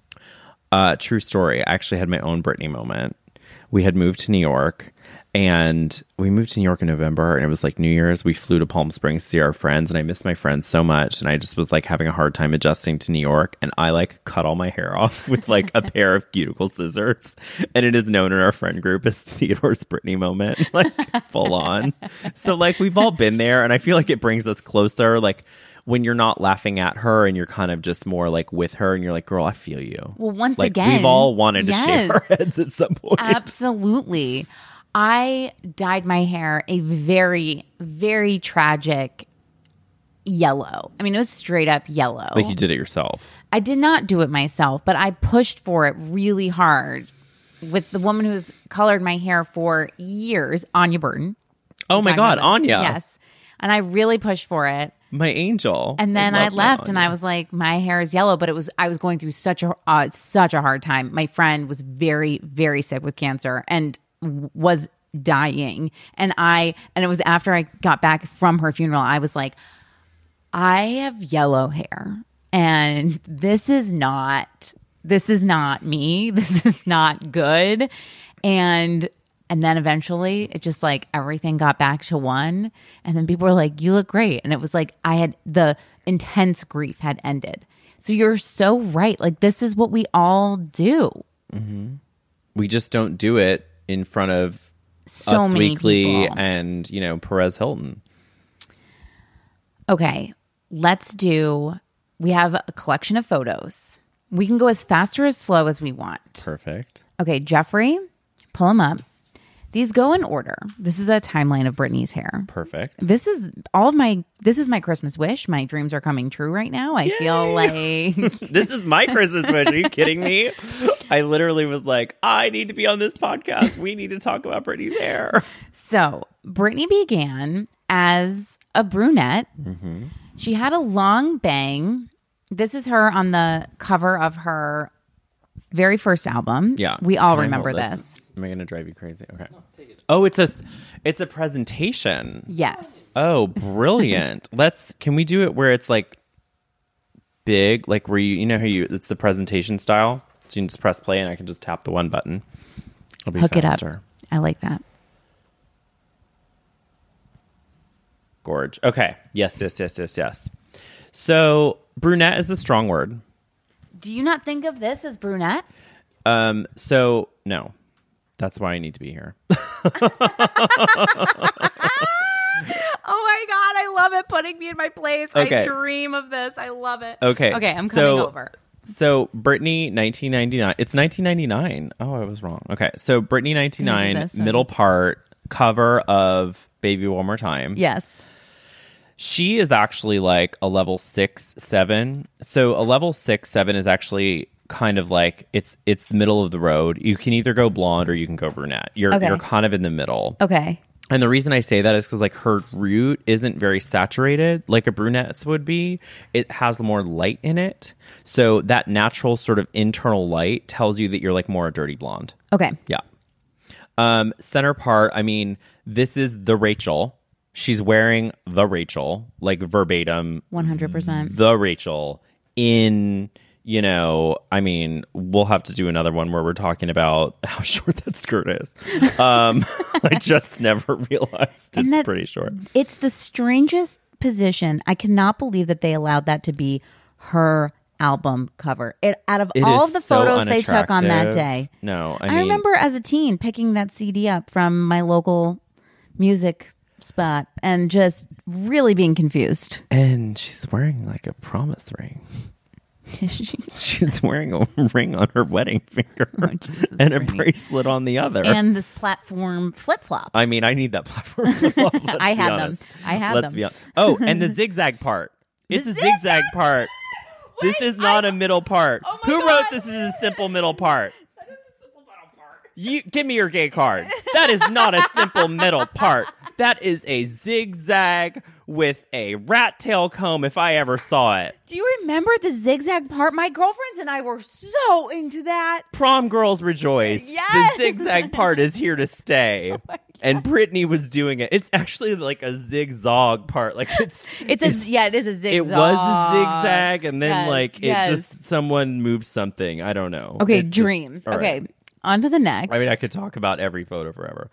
uh, true story, I actually had my own Britney moment. We had moved to New York, and we moved to New York in November, and it was like New Year's. We flew to Palm Springs to see our friends, and I missed my friends so much, and I just was like having a hard time adjusting to New York, and I like cut all my hair off with like a pair of cuticle scissors, and it is known in our friend group as Theodore's Britney moment, like full on. So like we've all been there, and I feel like it brings us closer, like when you're not laughing at her and you're kind of just more like with her and you're like, girl, I feel you. Well, once like, again, we've all wanted to yes, shave our heads at some point. Absolutely. I dyed my hair a very, very tragic yellow. I mean, it was straight up yellow. Like you did it yourself. I did not do it myself, but I pushed for it really hard with the woman who's colored my hair for years, Anya Burton. Oh my God, Anya. Yes. And I really pushed for it. My angel. And then I, I left and I was like, my hair is yellow, but it was, I was going through such a, uh, such a hard time. My friend was very, very sick with cancer and was dying. And I, and it was after I got back from her funeral, I was like, I have yellow hair and this is not, this is not me. This is not good. And And then eventually it just like everything got back to one. And then people were like, you look great. And it was like I had the intense grief had ended. So you're so right. Like this is what we all do. Mm-hmm. We just don't do it in front of so Us many Weekly people. and, you know, Perez Hilton. Okay, let's do, we have a collection of photos. We can go as fast or as slow as we want. Perfect. Okay, Jeffrey, pull them up. These go in order. This is a timeline of Britney's hair. Perfect. This is all of my, this is my Christmas wish. My dreams are coming true right now. I Yay. feel like. This is my Christmas wish. Are you kidding me? I literally was like, I need to be on this podcast. We need to talk about Britney's hair. So Britney began as a brunette. Mm-hmm. She had a long bang. This is her on the cover of her very first album. Yeah. We all Can I remember hold this. Am I going to drive you crazy? Okay. Oh, it's a, it's a presentation. Yes. Oh, brilliant. Let's, can we do it where it's like big, like where you, you know how you, it's the presentation style? So you can just press play and I can just tap the one button. It'll be Hook faster. it up. I like that. Gorge. Okay. Yes, yes, yes, yes, yes. So brunette is a strong word. Do you not think of this as brunette? Um. So no, that's why I need to be here. Oh my God, I love it. Putting me in my place. Okay. I dream of this. I love it. Okay. Okay, I'm coming so, over. So Britney, nineteen ninety-nine. It's nineteen ninety-nine. Oh, I was wrong. Okay. So Britney, ninety-nine, This, middle part, cover of Baby One More Time. Yes. She is actually like a level six, seven. So a level six, seven is actually kind of like it's it's the middle of the road. You can either go blonde or you can go brunette. You're Okay. you're kind of in the middle. Okay. And the reason I say that is because like her root isn't very saturated like a brunette's would be. It has more light in it. So that natural sort of internal light tells you that you're like more a dirty blonde. Okay. Yeah. Um, center part, I mean, this is the Rachel. She's wearing the Rachel, like verbatim. one hundred percent. The Rachel in... You know, I mean, we'll have to do another one where we're talking about how short that skirt is. Um, I just never realized it's that, pretty short. It's the strangest position. I cannot believe that they allowed that to be her album cover. It out of It all is of the so photos they took on that unattractive. day. No, I I, mean, remember as a teen picking that C D up from my local music spot and just really being confused. and she's wearing like a promise ring. She's wearing a ring on her wedding finger Oh, Jesus and a Christ. bracelet on the other. And this platform flip flop. I mean, I need that platform. Let's I be had them. honest. I had Let's them. Be honest. Oh, and the zigzag part. It's a zigzag part. This is not a middle part. Oh my Who God. wrote this is a simple middle part? That is a simple middle part. You give me your gay card. That is not a simple middle part. That is a zigzag with a rat tail comb if I ever saw it. Do you remember the zigzag part? My girlfriends and I were so into that. Prom girls rejoice. Yes! The zigzag part is here to stay. Oh and Brittany was doing it. It's actually like a zigzag part. Like it's It's a yeah, it is a zigzag. It was a zigzag, and then Yes, like it yes. just someone moved something. I don't know. Okay, It just- dreams. all Okay, right. on to the next. I mean, I could talk about every photo forever.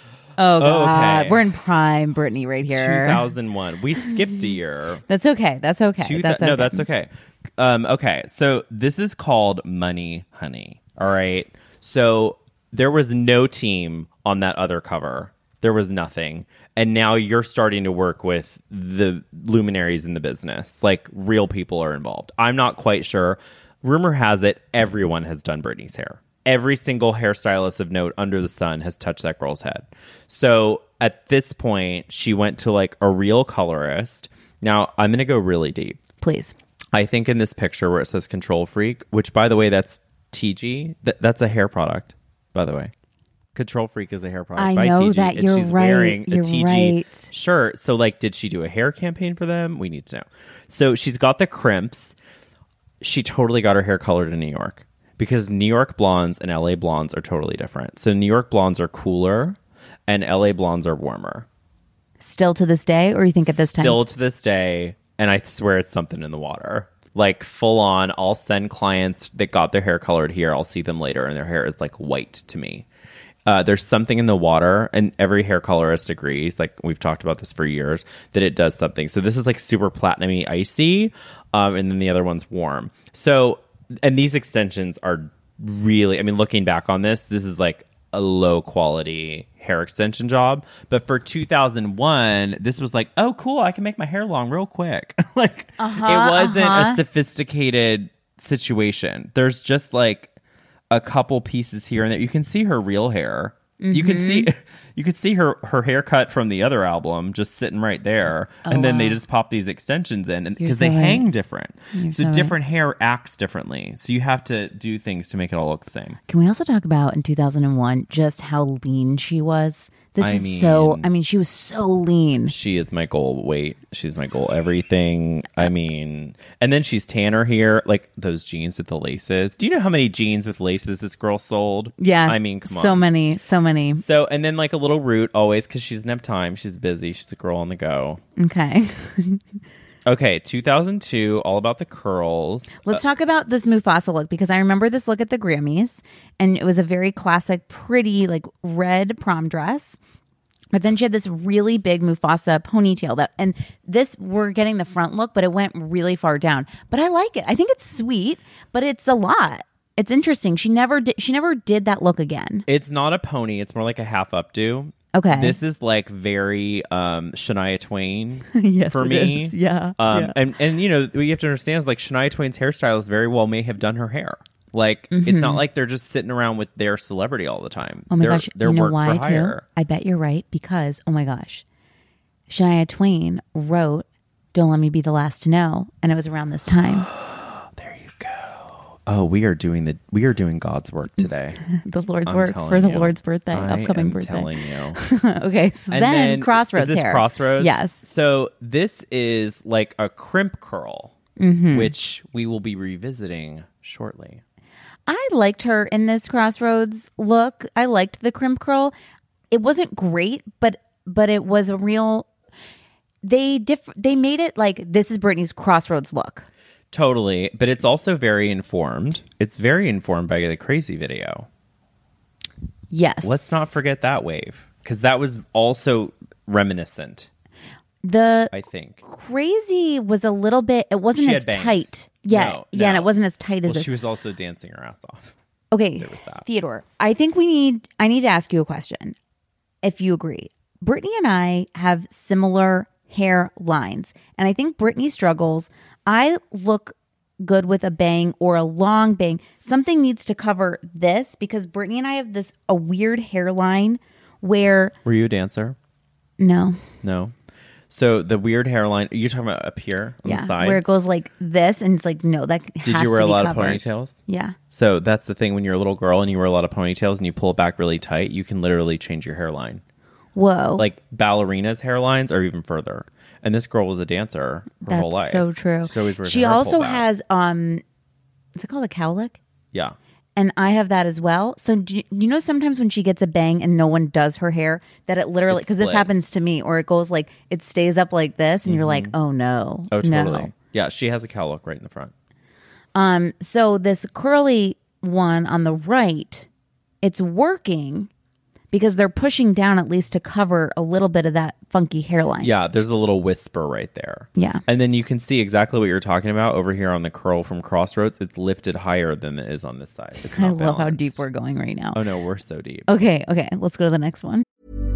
oh god, Okay. we're in prime Brittany right here. two thousand one. We skipped a year. That's okay. That's okay. Two thou- that's okay. No, that's okay. Um, okay, so this is called Money Honey. All right. So there was no team on that other cover. There was nothing. And now you're starting to work with the luminaries in the business. Like real people are involved. I'm not quite sure. Rumor has it everyone has done Britney's hair. Every single hairstylist of note under the sun has touched that girl's head. So at this point, she went to like a real colorist. Now, I'm going to go really deep. Please. I think in this picture where it says Control Freak, which by the way, that's T G. Th- that's a hair product, by the way. Control Freak is a hair product I by know T G. that. And You're she's right. wearing a You're T G right. shirt. So like, did she do a hair campaign for them? We need to know. So she's got the crimps. She totally got her hair colored in New York because New York blondes and L A blondes are totally different. So New York blondes are cooler and L A blondes are warmer. Still to this day, or you think at this time? Still to this day, and I swear it's something in the water. Like full on, I'll send clients that got their hair colored here. I'll see them later, and their hair is like white to me. Uh, there's something in the water, and every hair colorist agrees. Like we've talked about this for years, that it does something. So this is like super platinumy, icy, um, and then the other one's warm. So, and these extensions are really. I mean, looking back on this, this is like a low quality hair extension job. But for two thousand one, this was like, oh, cool, I can make my hair long real quick. like Uh-huh, it wasn't uh-huh. a sophisticated situation. There's just like a couple pieces here and there. You can see her real hair. You can see you could see her her haircut from the other album just sitting right there. And then they just pop these extensions in You're because so they right. hang different. You're So so right. different hair acts differently. So you have to do things to make it all look the same. Can we also talk about in two thousand one just how lean she was? This I is so. mean- I mean, she was so lean. She is my goal weight. She's my goal everything. I mean, and then she's tanner here, like those jeans with the laces. Do you know how many jeans with laces this girl sold? Yeah, I mean, come on. so many, so many. So, and then like a little root always because she doesn't have time. She's busy. She's a girl on the go. Okay, Okay, two thousand two, all about the curls. let's talk about this Mufasa look because I remember this look at the Grammys, and it was a very classic, pretty like red prom dress. But then she had this really big Mufasa ponytail that, and this we're getting the front look, but it went really far down. But I like it. I think it's sweet, but it's a lot. It's interesting. She never did. She never did that look again. It's not a pony. It's more like a half updo. Okay. This is like very um, Shania Twain Yes, for it me. is. Yeah, Um, yeah. And, and, you know, what you have to understand is like Shania Twain's hairstylist very well may have done her hair. Like, it's not like they're just sitting around with their celebrity all the time. Mm-hmm. Oh my they're, gosh, they're you know work why for hire. too? I bet you're right because oh my gosh, Shania Twain wrote "Don't Let Me Be the Last to Know," and it was around this time. There you go. Oh, we are doing the we are doing God's work today. The Lord's I'm work for the you. Lord's birthday, I upcoming am birthday. telling you. Okay, so And then, then Crossroads is this hair. Crossroads? Yes. So this is like a crimp curl, Mm-hmm. which we will be revisiting shortly. I liked her in this Crossroads look. I liked the crimp curl. It wasn't great, but but it was a real. They diff- They made it like this is Britney's Crossroads look. Totally, but it's also very informed. It's very informed by the Crazy video. Yes. Let's not forget that wave, because that was also reminiscent, The I think. Crazy was a little bit. It wasn't She as had bangs. tight. Yeah, No, yeah, and no. it wasn't as tight as Well, this. she was also dancing her ass off. Okay, There was that. Theodore, I think we need. I need to ask you a question. If you agree, Brittany and I have similar hair lines, and I think Brittany struggles. I look good with a bang or a long bang. Something needs to cover this because Brittany and I have this a weird hairline where Were you a dancer? no, No. So the weird hairline, you're talking about up here on yeah, the sides? where it goes like this, and it's like no, that has Did you wear to a be lot covered. of ponytails? Yeah. So that's the thing when you're a little girl and you wear a lot of ponytails and you pull it back really tight, you can literally change your hairline. Whoa. Like ballerinas' hairlines are even further. And this girl was a dancer her That's whole life. so true. She always wears She her hair also pulled back. has um, is it called a cowlick? Yeah. And I have that as well. So do you, you know sometimes when she gets a bang and no one does her hair, that it literally It because this splits. happens to me, or it goes like it stays up like this, and you're like, oh no, Oh, totally. no. Yeah, she has a cow look right in the front. Um, so this curly one on the right, it's working because they're pushing down at least to cover a little bit of that funky hairline. Yeah, there's a little whisper right there. Yeah. And then you can see exactly what you're talking about over here on the curl from Crossroads. It's lifted higher than it is on this side. It's I not love how balanced. deep we're going right now. Oh, no, we're so deep. Okay, okay, let's go to the next one.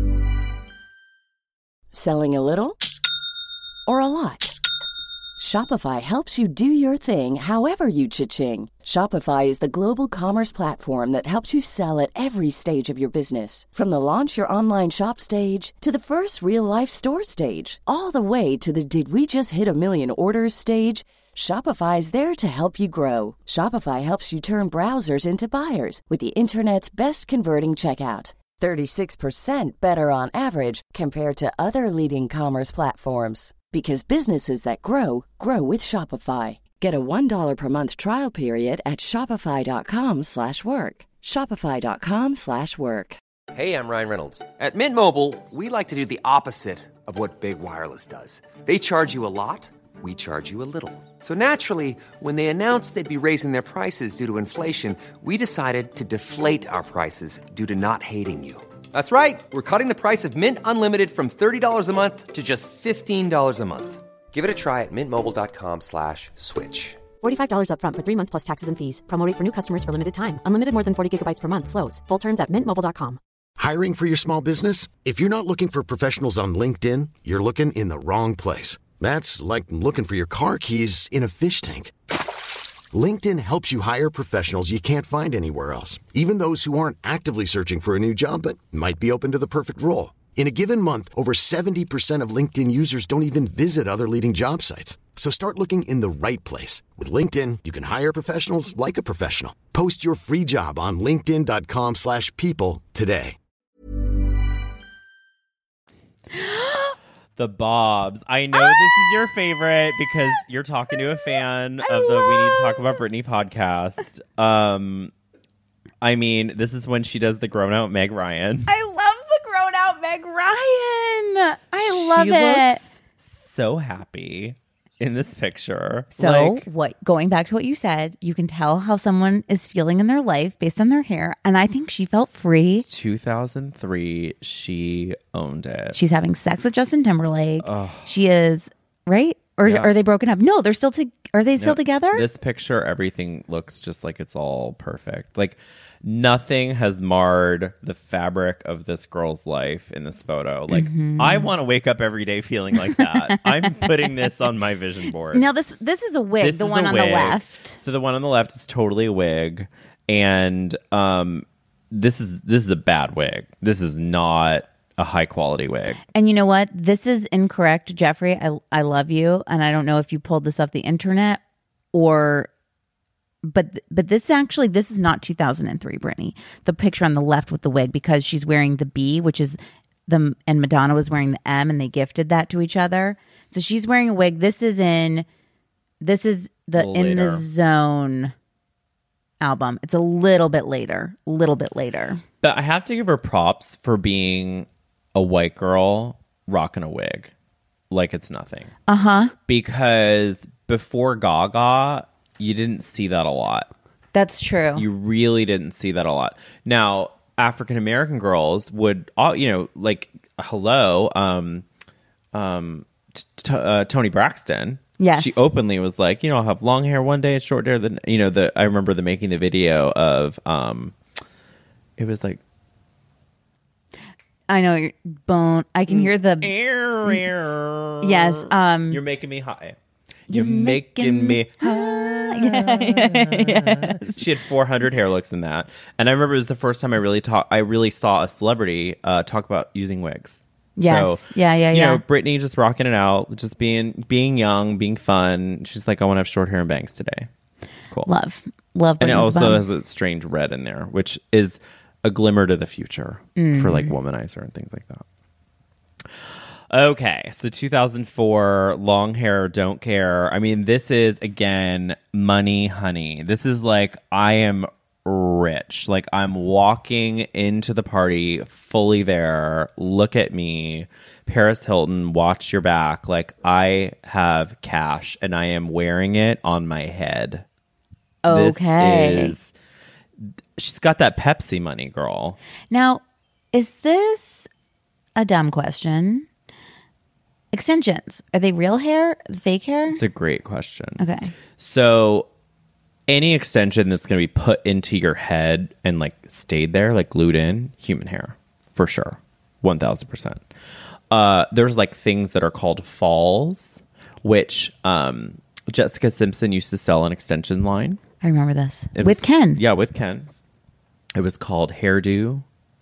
Selling a little or a lot? Shopify helps you do your thing however you cha-ching. Shopify is the global commerce platform that helps you sell at every stage of your business. From the launch your online shop stage to the first real life store stage, all the way to the did we just hit a million orders stage. Shopify is there to help you grow. Shopify helps you turn browsers into buyers with the internet's best converting checkout. thirty-six percent better on average compared to other leading commerce platforms. Because businesses that grow, grow with Shopify. Get a one dollar per month trial period at shopify.com slash work. Shopify.com slash work. Hey, I'm Ryan Reynolds. At Mint Mobile, we like to do the opposite of what Big Wireless does. They charge you a lot, we charge you a little. So naturally, when they announced they'd be raising their prices due to inflation, we decided to deflate our prices due to not hating you. That's right. We're cutting the price of Mint Unlimited from thirty dollars a month to just fifteen dollars a month. Give it a try at mintmobile.com slash switch. forty-five dollars up front for three months plus taxes and fees. Promo rate for new customers for limited time. Unlimited more than forty gigabytes per month slows. Full terms at mint mobile dot com. Hiring for your small business? If you're not looking for professionals on LinkedIn, you're looking in the wrong place. That's like looking for your car keys in a fish tank. LinkedIn helps you hire professionals you can't find anywhere else, even those who aren't actively searching for a new job but might be open to the perfect role. In a given month, over seventy percent of LinkedIn users don't even visit other leading job sites. So start looking in the right place. With LinkedIn, you can hire professionals like a professional. Post your free job on linkedin.com slash people today. The Bobs. I know this is your favorite because you're talking to a fan of the We Need to Talk About Britney podcast. Um, I mean, this is when she does the grown out Meg Ryan. I love the grown out Meg Ryan. I love she it. Looks so happy in this picture. So Like, what? Going back to what you said, you can tell how someone is feeling in their life based on their hair, and I think she felt free. two thousand three, she owned it. She's having sex with Justin Timberlake. She is right, or Yeah. are they broken up? No, they're still. To, are they still No, together? This picture, everything looks just like it's all perfect. Like nothing has marred the fabric of this girl's life in this photo. Like Mm-hmm. I want to wake up every day feeling like that. I'm putting this on my vision board. Now this this is a wig. This the is one a on the wig. left. So the one on the left is totally a wig, and um, this is this is a bad wig. This is not a high quality wig. And you know what? This is incorrect, Jeffrey. I I love you, and I don't know if you pulled this off the internet or but but this actually this is not two thousand three, Brittany. The picture on the left with the wig, because she's wearing the B, which is the and Madonna was wearing the M, and they gifted that to each other. So she's wearing a wig. This is in this is the In the Zone album. It's a little bit later, a little bit later. But I have to give her props for being a white girl rocking a wig like it's nothing. Uh huh. Because before Gaga, you didn't see that a lot. That's true. You really didn't see that a lot. Now, African American girls would, all you know, like hello, um, um, t- t- uh, Toni Braxton. Yes, she openly was like, you know, I'll have long hair one day, short hair. Then, you know, the I remember the making the video of, um, it was like, I know your bone. I can hear the air, air. Yes, um, you're making me high. You're, you're making, making me high. Yeah, yeah, yes. She had four hundred hair looks in that, and I remember it was the first time I really talk. I really saw a celebrity uh, talk about using wigs. Yes. So, yeah, yeah, you yeah. know, Britney just rocking it out, just being being young, being fun. She's like, I want to have short hair and bangs today. Cool. Love. Love. And it also bum. has a strange red in there, which is a glimmer to the future mm. for like womanizer and things like that. Okay. So two thousand four, long hair, don't care. I mean, this is, again, money, honey. This is like, I am rich. Like, I'm walking into the party fully there. Look at me. Paris Hilton, watch your back. Like, I have cash and I am wearing it on my head. Okay. This is, she's got that Pepsi money, girl. Now, is this a dumb question? Extensions, are they real hair, fake hair? It's a great question. Okay. So any extension that's going to be put into your head and like stayed there, like glued in, human hair, for sure. one thousand percent. Uh, there's like things that are called falls, which um, Jessica Simpson used to sell an extension line. I remember this. It with was, Ken. Yeah, with Ken. It was called Hairdo.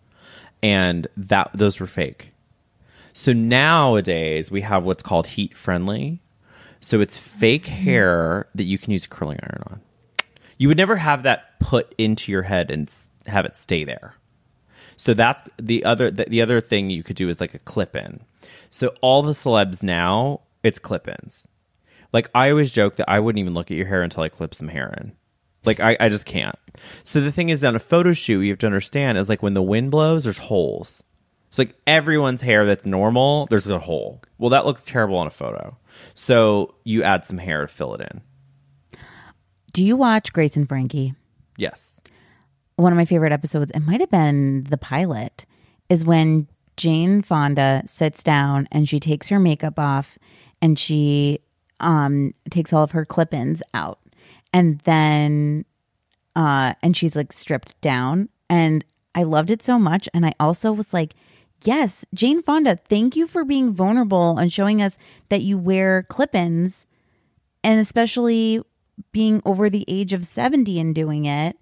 And that those were fake. So nowadays we have what's called heat friendly. So it's fake hair that you can use a curling iron on. You would never have that put into your head and have it stay there. So that's the other the, the other thing you could do is like a clip-in. So all the celebs now, it's clip-ins. Like I always joke that I wouldn't even look at your hair until I clip some hair in. Like I, I just can't. So the thing is, on a photo shoot, you have to understand is like when the wind blows, there's holes. It's like everyone's hair that's normal, there's a hole. Well, that looks terrible on a photo. So you add some hair to fill it in. Do you watch Grace and Frankie? Yes. One of my favorite episodes, it might have been the pilot, is when Jane Fonda sits down and she takes her makeup off and she um, takes all of her clip-ins out. And then, uh, and she's like stripped down. And I loved it so much. And I also was like, yes, Jane Fonda, thank you for being vulnerable and showing us that you wear clip-ins, and especially being over the age of seventy and doing it.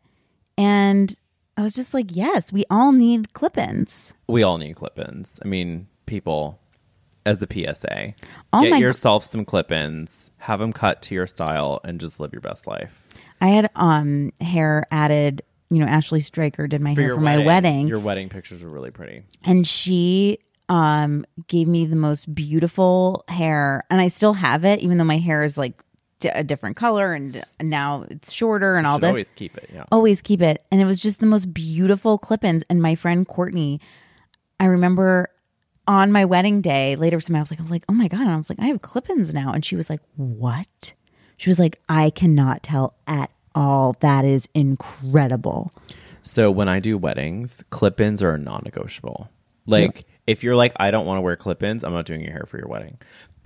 And I was just like, yes, we all need clip-ins. We all need clip-ins. I mean, people, as a P S A, oh get my yourself some clip-ins, have them cut to your style, and just live your best life. I had um hair added. You know, Ashley Stryker did my for hair for wedding. my wedding. Your wedding pictures were really pretty. And she um gave me the most beautiful hair. And I still have it, even though my hair is like d- a different color and now it's shorter and you all this. Always keep it, yeah. Always keep it. And it was just the most beautiful clip-ins. And my friend Courtney, I remember on my wedding day, later somebody I was like, I was like, oh my God. And I was like, I have clip-ins now. And she was like, what? She was like, I cannot tell at all. That is incredible. So when I do weddings, clip-ins are non-negotiable. Like, yep. If you're like, I don't want to wear clip-ins, I'm not doing your hair for your wedding.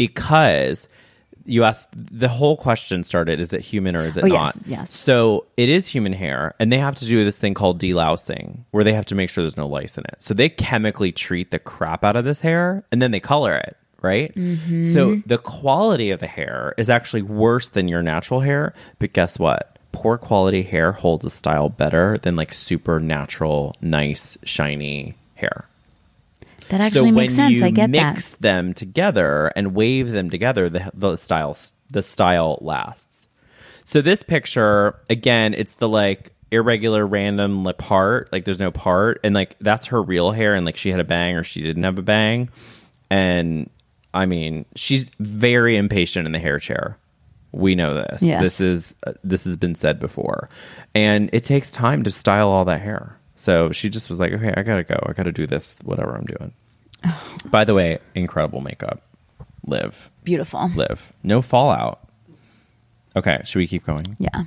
Because you asked, the whole question started, is it human or is it oh, not? Yes, yes. So it is human hair, and they have to do this thing called delousing, where they have to make sure there's no lice in it. So they chemically treat the crap out of this hair, and then they color it, right? Mm-hmm. So the quality of the hair is actually worse than your natural hair, but guess what? Poor quality hair holds a style better than like super natural, nice, shiny hair. That actually so makes when sense. you I get mix that. them together and wave them together, the the style the style lasts. So this picture, again, it's the like irregular random like, part. Like there's no part. And like that's her real hair. And like she had a bang or she didn't have a bang. And I mean, she's very impatient in the hair chair. We know this. Yes. This is uh, this has been said before. And it takes time to style all that hair. So she just was like, okay, I gotta go. I gotta do this, whatever I'm doing. By the way, incredible makeup. Liv. Beautiful. Liv. No fallout. Okay, should we keep going? Yeah.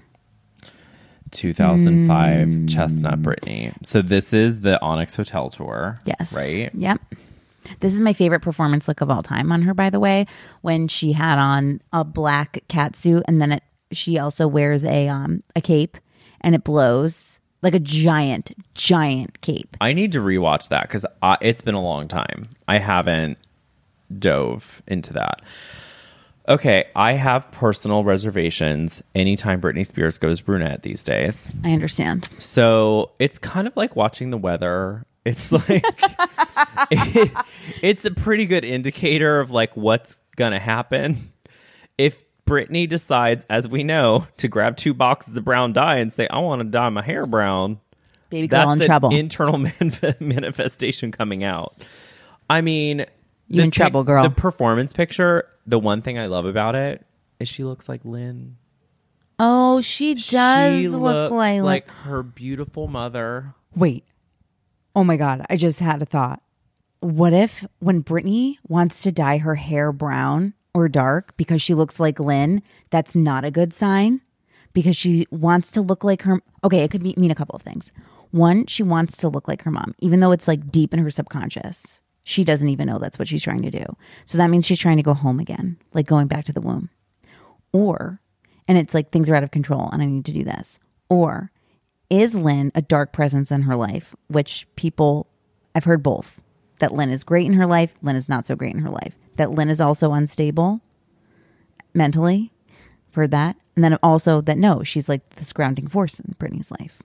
two thousand five mm. Chestnut Britney. So this is the Onyx Hotel tour. Yes. Right? Yep. This is my favorite performance look of all time on her, by the way, when she had on a black catsuit and then it, she also wears a um a cape and it blows like a giant, giant cape. I need to rewatch that because it's been a long time. I haven't dove into that. Okay, I have personal reservations anytime Britney Spears goes brunette these days. I understand. So it's kind of like watching the weather. It's like it, it's a pretty good indicator of like what's gonna happen. If Britney decides, as we know, to grab two boxes of brown dye and say, I want to dye my hair brown, baby girl that's in an trouble. Internal man- manifestation coming out. I mean, you in pic- trouble, girl. The performance picture, the one thing I love about it is she looks like Lynn. Oh, she does she look looks like like her beautiful mother. Wait. Oh my God, I just had a thought. What if when Britney wants to dye her hair brown or dark because she looks like Lynn, that's not a good sign? Because she wants to look like her... Okay, it could be, mean a couple of things. One, she wants to look like her mom, even though it's like deep in her subconscious. She doesn't even know that's what she's trying to do. So that means she's trying to go home again, like going back to the womb. Or, and it's like things are out of control and I need to do this. Or... is Lynn a dark presence in her life? Which people, I've heard both. That Lynn is great in her life, Lynn is not so great in her life. That Lynn is also unstable mentally. I've heard that. And then also that no, she's like this grounding force in Britney's life.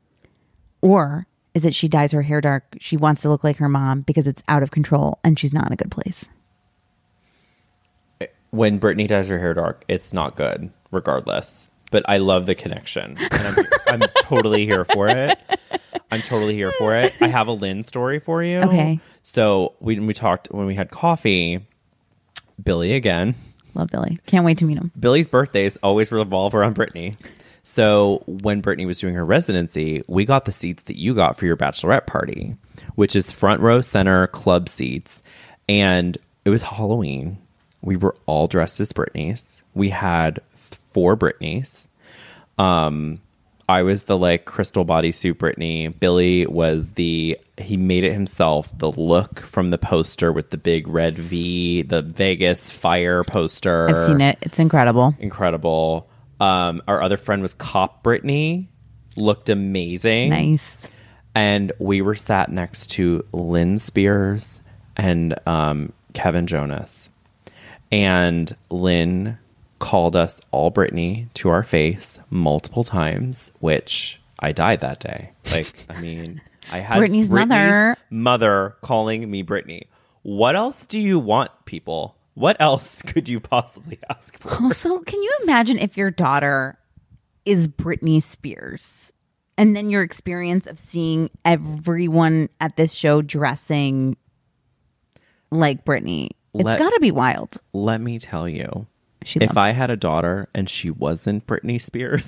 Or is it she dyes her hair dark, she wants to look like her mom because it's out of control and she's not in a good place? When Britney dyes her hair dark, it's not good, regardless. But I love the connection. And I'm, I'm totally here for it. I'm totally here for it. I have a Lynn story for you. Okay. So we, we talked when we had coffee, Billy again. Love Billy. Can't wait to meet him. Billy's birthdays always revolve around Britney. So when Britney was doing her residency, we got the seats that you got for your bachelorette party, which is front row center club seats. And it was Halloween. We were all dressed as Britneys. We had four Britneys. Um, I was the like crystal bodysuit Britney. Billy was the, he made it himself, the look from the poster with the big red V, the Vegas fire poster. I've seen it. It's incredible. Incredible. Um, our other friend was Cop Britney. Looked amazing. Nice. And we were sat next to Lynn Spears and um, Kevin Jonas. And Lynn called us all Britney to our face multiple times, which I died that day. Like, I mean, I had Britney's, Britney's mother. mother calling me Britney. What else do you want, people? What else could you possibly ask for? Also, can you imagine if your daughter is Britney Spears? And then your experience of seeing everyone at this show dressing like Britney. It's got to be wild. Let me tell you. She if I had a daughter and she wasn't Britney Spears,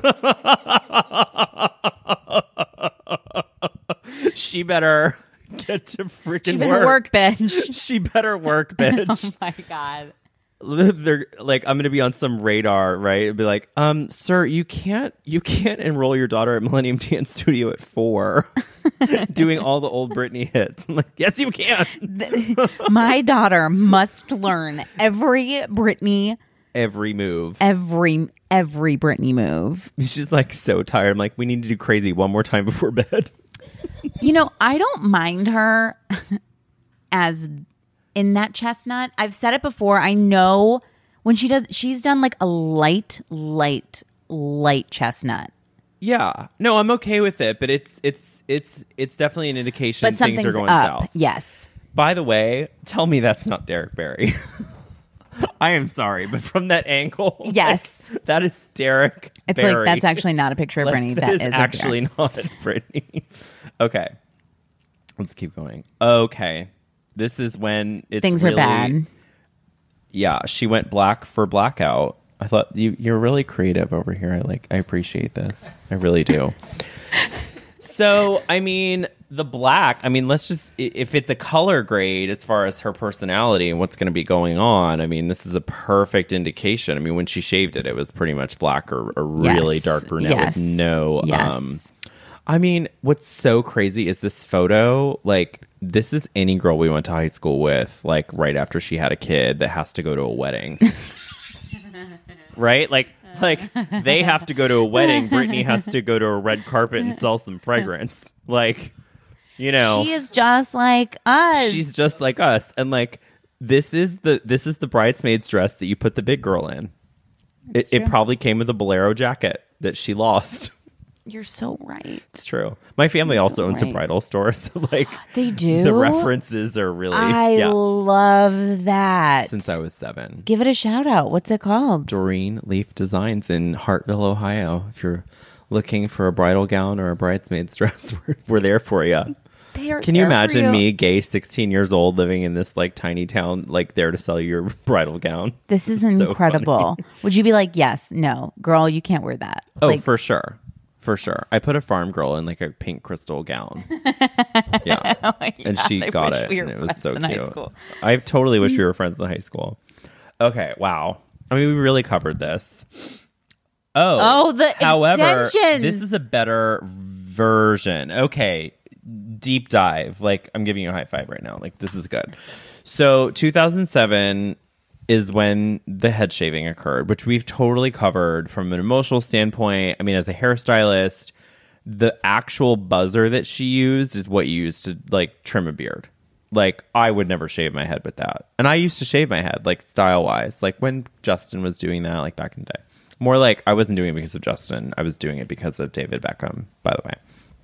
she better get to freaking she better work. work, bitch. She better work, bitch. Oh my God. They're like, I'm gonna be on some radar, right? It'd be like, um, sir, you can't, you can't enroll your daughter at Millennium Dance Studio at four, doing all the old Britney hits. I'm like, yes, you can. My daughter must learn every Britney, every move, every every Britney move. She's like so tired. I'm like, we need to do Crazy one more time before bed. You know, I don't mind her as. In that chestnut, I've said it before. I know when she does, she's done like a light, light, light chestnut. Yeah, no, I'm okay with it, but it's it's it's it's definitely an indication but things are going up. south. Yes. By the way, tell me that's not Derek Barry. I am sorry, but from that angle, yes, like, that is Derek. It's Barry. like that's actually not a picture of like, Brittany. That, that is, is actually not Brittany. Okay, let's keep going. Okay, this is when it's things really, are bad. Yeah, she went black for blackout. I thought you you're really creative over here. I like I appreciate this. I really do. So, I mean, the black, I mean, let's just, if it's a color grade as far as her personality and what's going to be going on, I mean, this is a perfect indication. I mean, when she shaved it, it was pretty much black or a really yes. dark brunette yes. with no, yes. um, I mean, what's so crazy is this photo, like, this is any girl we went to high school with, like, right after she had a kid that has to go to a wedding. Right? Like, like they have to go to a wedding. Brittany has to go to a red carpet and sell some fragrance. Like, you know, she is just like us. She's just like us. And like, this is the this is the bridesmaid's dress that you put the big girl in. It, it probably came with a bolero jacket that she lost. You're so right. It's true. My family You're also so owns right. a bridal store, so like they do. The references are really. I yeah. love that. Since I was seven. Give it a shout out. What's it called? Doreen Leaf Designs in Hartville, Ohio. If you're looking for a bridal gown or a bridesmaid's dress, we're, we're there for you. They are Can you there for imagine you. me, gay, sixteen years old, living in this like tiny town, like there to sell you your bridal gown? This is So incredible. funny. Would you be like, yes, no, girl, you can't wear that? Oh, like, for sure. For sure. I put a farm girl in like a pink crystal gown. Yeah. Oh my and God, she I got wish it. we were and it was friends so in high cute. school. I totally wish we were friends in high school. Okay. Wow. I mean, we really covered this. Oh. Oh, the however, extensions. this is a better version. Okay. Deep dive. Like, I'm giving you a high five right now. Like, this is good. So, two thousand seven is when the head shaving occurred, which we've totally covered from an emotional standpoint. I mean, as a hairstylist, the actual buzzer that she used is what you use to like trim a beard. Like, I would never shave my head with that. And I used to shave my head, like style wise, like when Justin was doing that, like back in the day. More like I wasn't doing it because of Justin. I was doing it because of David Beckham, by the way.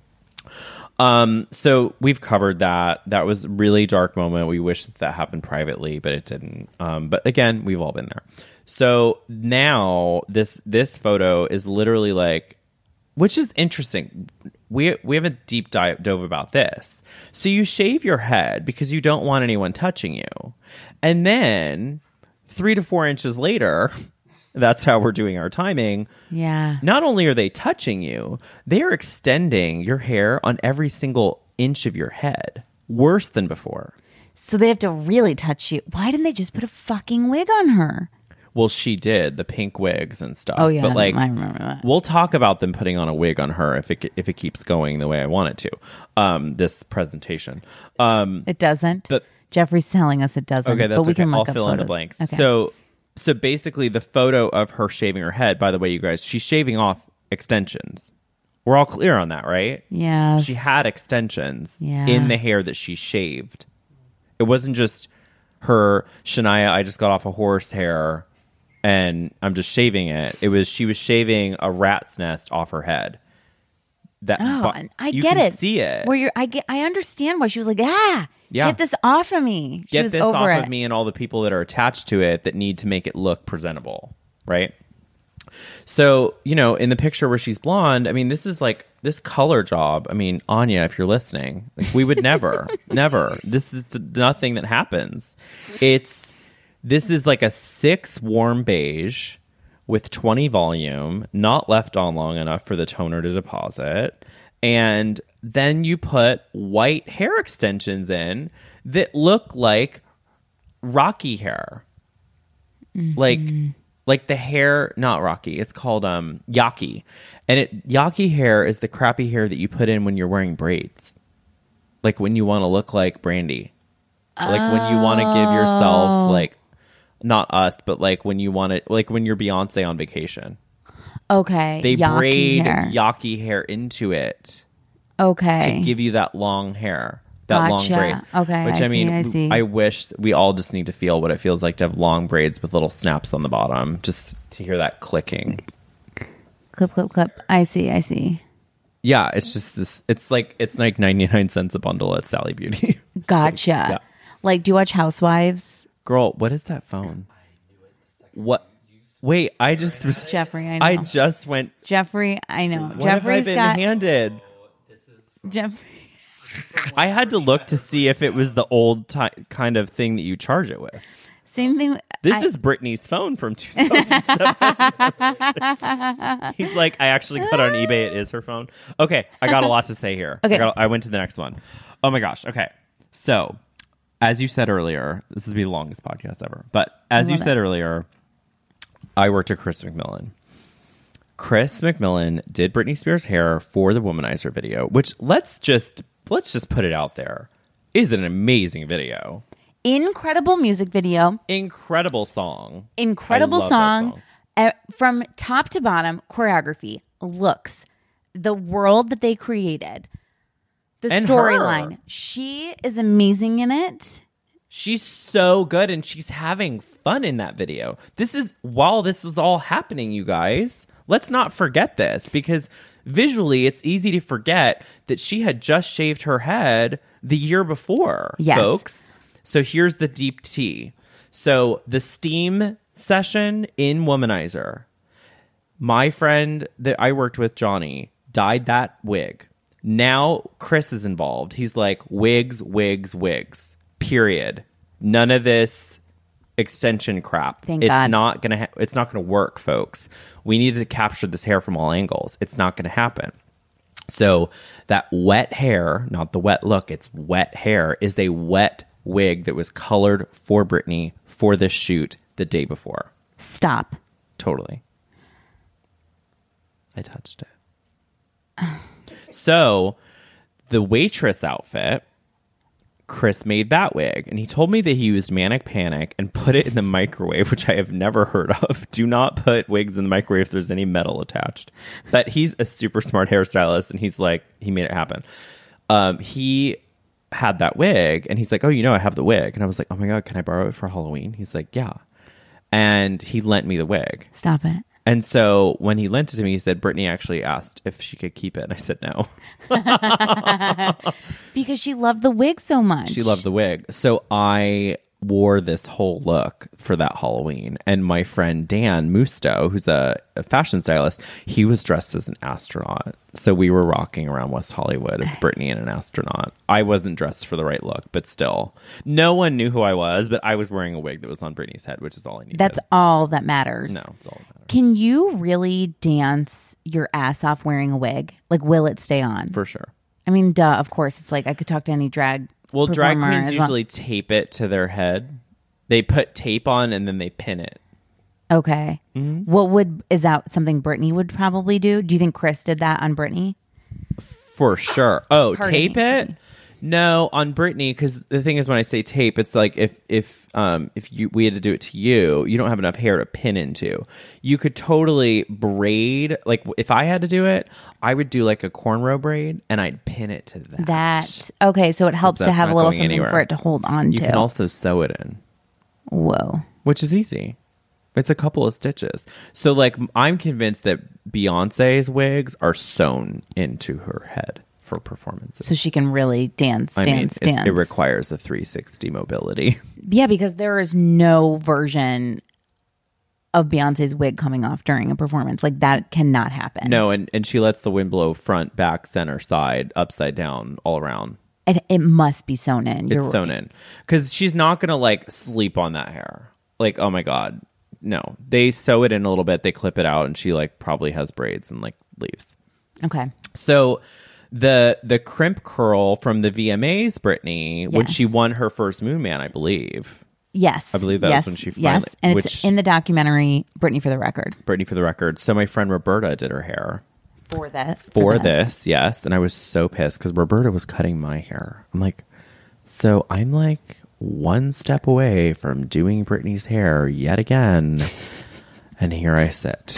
Um, so we've covered that. That was a really dark moment. We wish that, that happened privately, but it didn't. Um, but again, we've all been there. So now this this photo is literally like, which is interesting. We we have a deep dive dove about this. So you shave your head because you don't want anyone touching you, and then three to four inches later. That's how we're doing our timing. Yeah. Not only are they touching you, they are extending your hair on every single inch of your head. Worse than before. So they have to really touch you. Why didn't they just put a fucking wig on her? Well, she did the pink wigs and stuff. Oh yeah, but like I remember that. We'll talk about them putting on a wig on her if it if it keeps going the way I want it to. Um, this presentation. Um, it doesn't. But Jeffrey's telling us it doesn't. okay, that's but we okay. can I'll look up fill in the photos. blanks. Okay. So. So basically, the photo of her shaving her head, by the way, you guys, she's shaving off extensions. We're all clear on that, right? Yeah. She had extensions Yeah. in the hair that she shaved. It wasn't just her, Shania, I just got off a horse hair and I'm just shaving it. It was, she was shaving a rat's nest off her head. That Oh, but and I you get can it. see it. Where you're, I get, I understand why she was like, ah, Yeah. get this off of me. She Get was this over off it. of me and all the people that are attached to it that need to make it look presentable, right? So, you know, in the picture where she's blonde, I mean, this is like this color job. I mean, Anya, if you're listening, like we would never, never. This is nothing that happens. It's this is like a six warm beige with twenty volume, not left on long enough for the toner to deposit. And then you put white hair extensions in that look like Rocky hair. Mm-hmm. Like like the hair, not Rocky, it's called um Yaki. And it Yaki hair is the crappy hair that you put in when you're wearing braids. Like when you want to look like Brandy. Like oh. when you want to give yourself like not us, but like when you want to like when you're Beyonce on vacation. Okay. They Yaki braid hair. Yaki hair into it. Okay. To give you that long hair. That Gotcha. long braid. Okay, Which I I, mean, see, I see. I wish we all just need to feel what it feels like to have long braids with little snaps on the bottom, just to hear that clicking. Clip, clip, clip. I see, I see. Yeah, it's just this. It's like it's like ninety-nine cents a bundle at Sally Beauty. Gotcha. Like, yeah. Like, do you watch Housewives? Girl, what is that phone? What? Wait, I just was Jeffrey. I know. I just went. Jeffrey, I know. What Jeffrey's have I been got handed? Jeffrey. I had to look to see if it was the old ty- kind of thing that you charge it with. Same thing. This I, is Brittany's phone from two thousand seven. He's like, I actually got it on eBay. It is her phone. Okay, I got a lot to say here. Okay. I, got, I went to the next one. Oh my gosh. Okay. So, as you said earlier, this is be the longest podcast ever. But as you said it. earlier, I worked at Chris McMillan. Chris McMillan did Britney Spears' hair for the Womanizer video, which let's just let's just put it out there, is an amazing video. Incredible music video. Incredible song. Incredible song. song. Uh, from top to bottom, choreography, looks, the world that they created, the storyline. She is amazing in it. She's so good, and she's having fun in that video. This is, while this is all happening, you guys, let's not forget this, because visually it's easy to forget that she had just shaved her head the year before, yes. folks. So here's the deep tea. So the steam session in Womanizer, my friend that I worked with, Johnny, dyed that wig. Now Chris is involved. He's like, wigs, wigs, wigs, period. None of this extension crap. Thank it's God. not gonna. Ha- it's not gonna work, folks. We need to capture this hair from all angles. It's not gonna happen. So that wet hair, not the wet look, it's wet hair, is a wet wig that was colored for Britney for this shoot the day before. Stop. Totally. I touched it. So the waitress outfit, Chris made that wig, and he told me that he used Manic Panic and put it in the microwave, which I have never heard of. Do not put wigs in the microwave if there's any metal attached. But he's a super smart hairstylist, and he's like, he made it happen. Um, he had that wig, and he's like, oh, you know, I have the wig. And I was like, oh my God, can I borrow it for Halloween? He's like, yeah. And he lent me the wig. Stop it. And so when he lent it to me, he said, Brittany actually asked if she could keep it. And I said, no. Because she loved the wig so much. She loved the wig. So I wore this whole look for that Halloween. And my friend Dan Musto, who's a, a fashion stylist, he was dressed as an astronaut. So we were rocking around West Hollywood as Brittany and an astronaut. I wasn't dressed for the right look, but still. No one knew who I was, but I was wearing a wig that was on Brittany's head, which is all I needed. That's all that matters. No, it's all that matters. Can you really dance your ass off wearing a wig? Like, will it stay on? For sure. I mean, duh, of course. It's like I could talk to any drag Well, drag performer queens as well. usually tape it to their head. They put tape on and then they pin it. Okay. Mm-hmm. What would, is that something Brittany would probably do? Do you think Chris did that on Brittany? For sure. Oh, Pardon tape me. it? No, on Brittany, because the thing is, when I say tape, it's like if if um if you we had to do it to you, you don't have enough hair to pin into. You could totally braid. Like if I had to do it, I would do like a cornrow braid and I'd pin it to that. That, okay, so it helps to That's have a not little going something anywhere. for it to hold on You to. can also sew it in, Whoa. which is easy. It's a couple of stitches. So like I'm convinced that Beyonce's wigs are sewn into her head for performances. So she can really dance, I dance, mean, dance. It, it requires the three sixty mobility. Yeah, because there is no version of Beyonce's wig coming off during a performance. Like, that cannot happen. No, and, and she lets the wind blow front, back, center, side, upside down, all around. It, it must be sewn in. It's You're sewn in. Because she's not going to, like, sleep on that hair. Like, oh my God. No. They sew it in a little bit, they clip it out, and she, like, probably has braids and, like, leaves. Okay. So the the crimp curl from the V M As, Brittany, when Yes. she won her first Moon Man, I believe. Yes. I believe that yes. was when she Yes, finally- and which- it's in the documentary, Brittany for the Record. Brittany for the Record. So my friend Roberta did her hair. For that. For this, yes. And I was so pissed because Roberta was cutting my hair. I'm like, so I'm like one step away from doing Britney's hair yet again. And here I sit,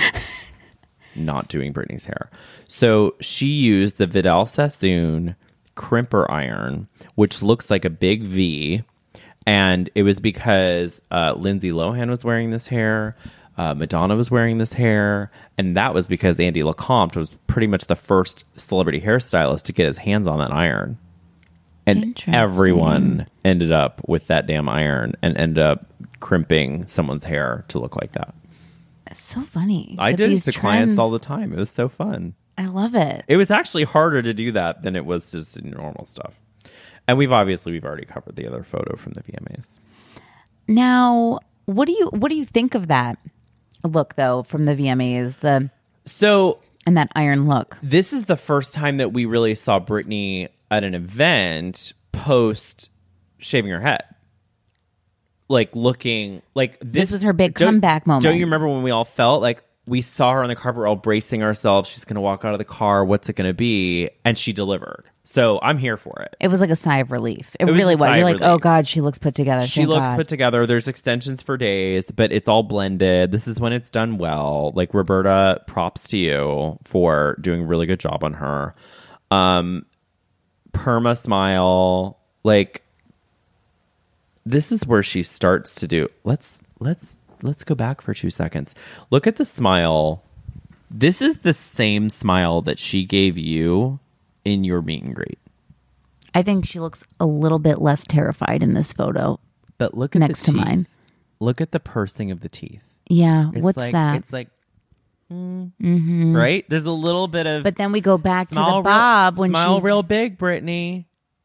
not doing Britney's hair. So she used the Vidal Sassoon crimper iron, which looks like a big V. And it was because uh, Lindsay Lohan was wearing this hair. Uh, Madonna was wearing this hair, and that was because Andy LeCompte was pretty much the first celebrity hairstylist to get his hands on that iron. And everyone ended up with that damn iron and ended up crimping someone's hair to look like that. It's so funny. I did it to clients all the time. It was so fun. I love it. It was actually harder to do that than it was just normal stuff. And we've obviously we've already covered the other photo from the V M As. Now, what do you what do you think of that look though from the V M As? The so and that iron look. This is the first time that we really saw Britney at an event post shaving her head. Like looking like this, this was her big comeback moment. Don't you remember when we all felt like we saw her on the carpet, we're all bracing ourselves. She's going to walk out of the car. What's it going to be? And she delivered. So I'm here for it. It was like a sigh of relief. It, it was really was. You're like, relief. oh God, she looks put together. She Thank looks God. put together. There's extensions for days, but it's all blended. This is when it's done well. Like Roberta, props to you for doing a really good job on her. Um, perma smile. Like this is where she starts to do. Let's let's let's go back for two seconds. Look at the smile. This is the same smile that she gave you in your meet and greet. I think she looks a little bit less terrified in this photo. But look at next the to teeth. mine. Look at the pursing of the teeth. Yeah, It's what's like, that? It's like, mm, mm-hmm. right? There's a little bit of. But then we go back to the real, bob when smile she's real big, Britney.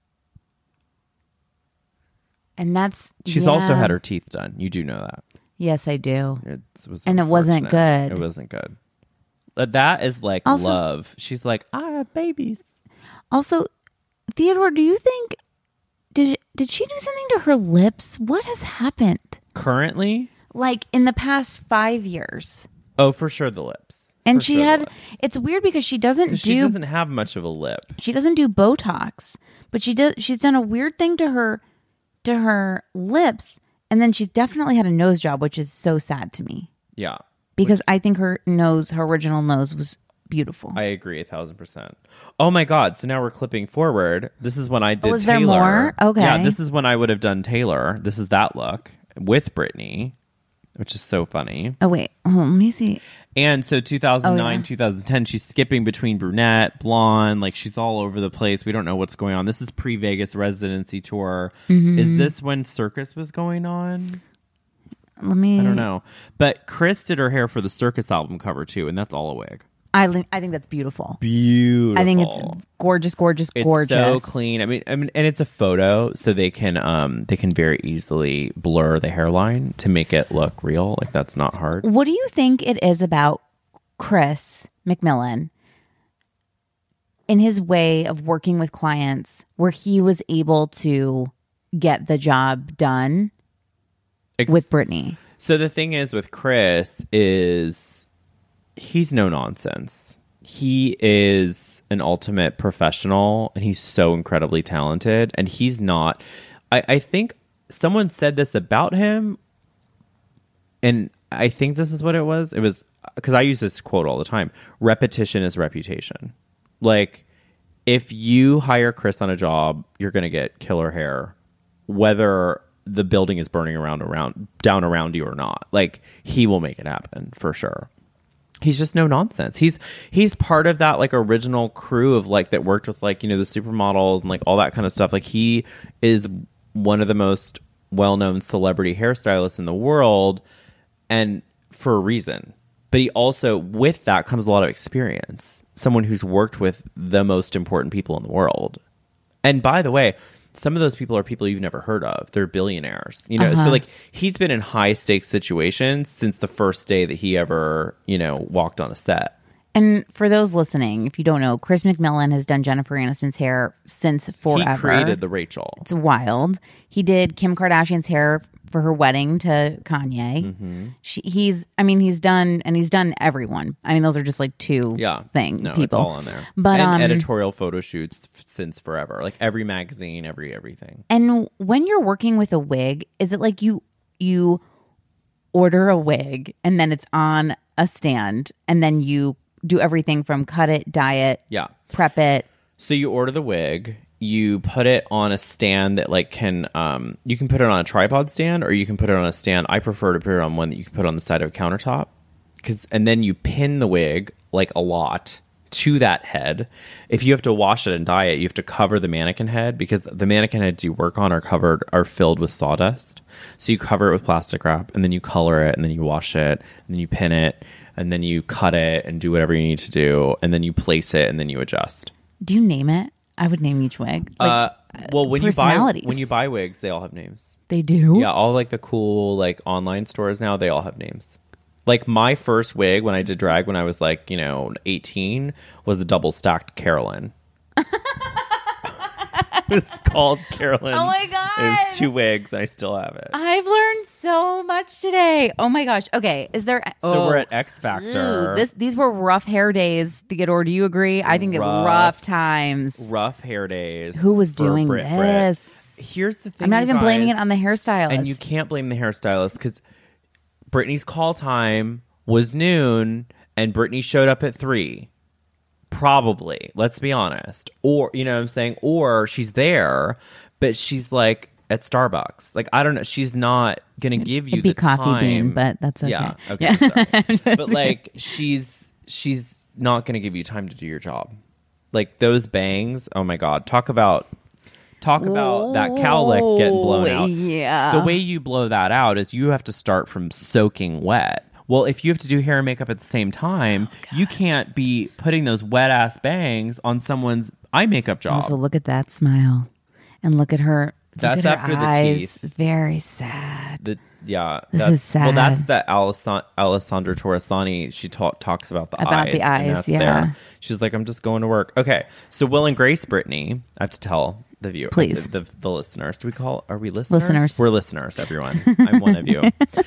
And that's she's yeah. also had her teeth done. You do know that. Yes, I do. It was and it wasn't good. It wasn't good. But that is like Also- love. She's like, I have babies. Also, Theodore, do you think did did she do something to her lips? What has happened? Currently? Like in the past five years. Oh, for sure the lips. And For she sure the had lips. it's weird because she doesn't do She doesn't have much of a lip. she doesn't do Botox, but she does she's done a weird thing to her to her lips, and then she's definitely had a nose job, which is so sad to me. Yeah. Because I think her nose, her original nose was beautiful. I agree a thousand percent. Oh my God. So now we're clipping forward. This is when I did Oh, is there Taylor. more? Okay. Yeah, this is when I would have done Taylor. This is that look with Britney, which is so funny. Oh, wait. Oh, let me see. And so two thousand nine, Oh, yeah. two thousand ten, she's skipping between brunette, blonde, like she's all over the place. We don't know what's going on. This is pre-Vegas residency tour. Mhm. Is this when Circus was going on? Let me I don't know. But Chris did her hair for the Circus album cover too, and that's all a wig. I, li- I think that's beautiful. Beautiful. I think it's gorgeous, gorgeous, It's gorgeous. so clean. I mean, I mean, and it's a photo, so they can um they can very easily blur the hairline to make it look real. Like that's not hard. What do you think it is about Chris McMillan in his way of working with clients where he was able to get the job done Ex- with Britney? So the thing is with Chris is he's no nonsense. He is an ultimate professional and he's so incredibly talented. And he's not, I, I think someone said this about him. And I think this is what it was. It was because I use this quote all the time. Repetition is reputation. Like if you hire Chris on a job, you're going to get killer hair, whether the building is burning around around down around you or not. Like he will make it happen for sure. He's just no nonsense. He's he's part of that like original crew of like that worked with like, you know, the supermodels and like all that kind of stuff. Like he is one of the most well-known celebrity hairstylists in the world, and for a reason. But he also, with that comes a lot of experience. Someone who's worked with the most important people in the world. And by the way, some of those people are people you've never heard of. They're billionaires, you know? Uh-huh. So like he's been in high stakes situations since the first day that he ever, you know, walked on a set. And for those listening, if you don't know, Chris McMillan has done Jennifer Aniston's hair since forever. He created the Rachel. It's wild. He did Kim Kardashian's hair for her wedding to Kanye. Mm-hmm. She, he's, I mean, he's done, and he's done everyone. I mean, those are just like two Yeah. thing No, people. it's all on there. But and um, editorial photo shoots f- since forever. Like every magazine, every everything. And when you're working with a wig, is it like you you order a wig and then it's on a stand and then you do everything from cut it, dye it, Yeah. prep it? So you order the wig, you put it on a stand that like can um you can put it on a tripod stand or you can put it on a stand. I prefer to put it on one that you can put on the side of a countertop. Cause and then you pin the wig like a lot to that head. If you have to wash it and dye it, you have to cover the mannequin head because the mannequin heads you work on are covered are filled with sawdust. So you cover it with plastic wrap and then you color it and then you wash it and then you pin it and then you cut it and do whatever you need to do and then you place it and then you adjust. Do you name it? I would name each wig. Like, uh, well, when you buy when you buy wigs, they all have names. They do? Yeah, all like the cool like online stores now, they all have names. Like my first wig when I did drag when I was like, you know, eighteen was a double stacked Carolyn. It's called Carolyn. Oh my God. It was two wigs and I still have it. I've learned so much today. Oh my gosh. Okay. Is there... So oh. we're at X Factor. Ooh, this, these were rough hair days, Theodore. Do you agree? I think rough, it rough times. Rough hair days. Who was doing Brit, this? Brit. Here's the thing. I'm not even guys, blaming it on the hairstylist. And you can't blame the hairstylist because Brittany's call time was noon and Brittany showed up at three. Probably. Let's be honest. Or, you know what I'm saying? Or she's there, but she's like at Starbucks. Like, I don't know. She's not going to give you It'd be the coffee time. bean, but that's okay. Yeah. Okay. Yeah. Sorry. But like, she's she's not going to give you time to do your job. Like those bangs. Oh my God. Talk about talk about that cowlick getting blown out. Yeah. The way you blow that out is you have to start from soaking wet. Well, if you have to do hair and makeup at the same time, oh, you can't be putting those wet ass bangs on someone's eye makeup job. Also, look at that smile, and look at her. That's look at after her the eyes. teeth. Very sad. The, yeah, this that's, is sad. Well, that's the Alessan- Alessandra Torresani. She talk, talks about the about eyes. the eyes. Yeah, there. She's like, I'm just going to work. Okay, so Will and Grace Brittany, I have to tell the viewer, please, the, the, the listeners. Do we call? Are we listeners? Listeners. We're listeners. Everyone, I'm one of you.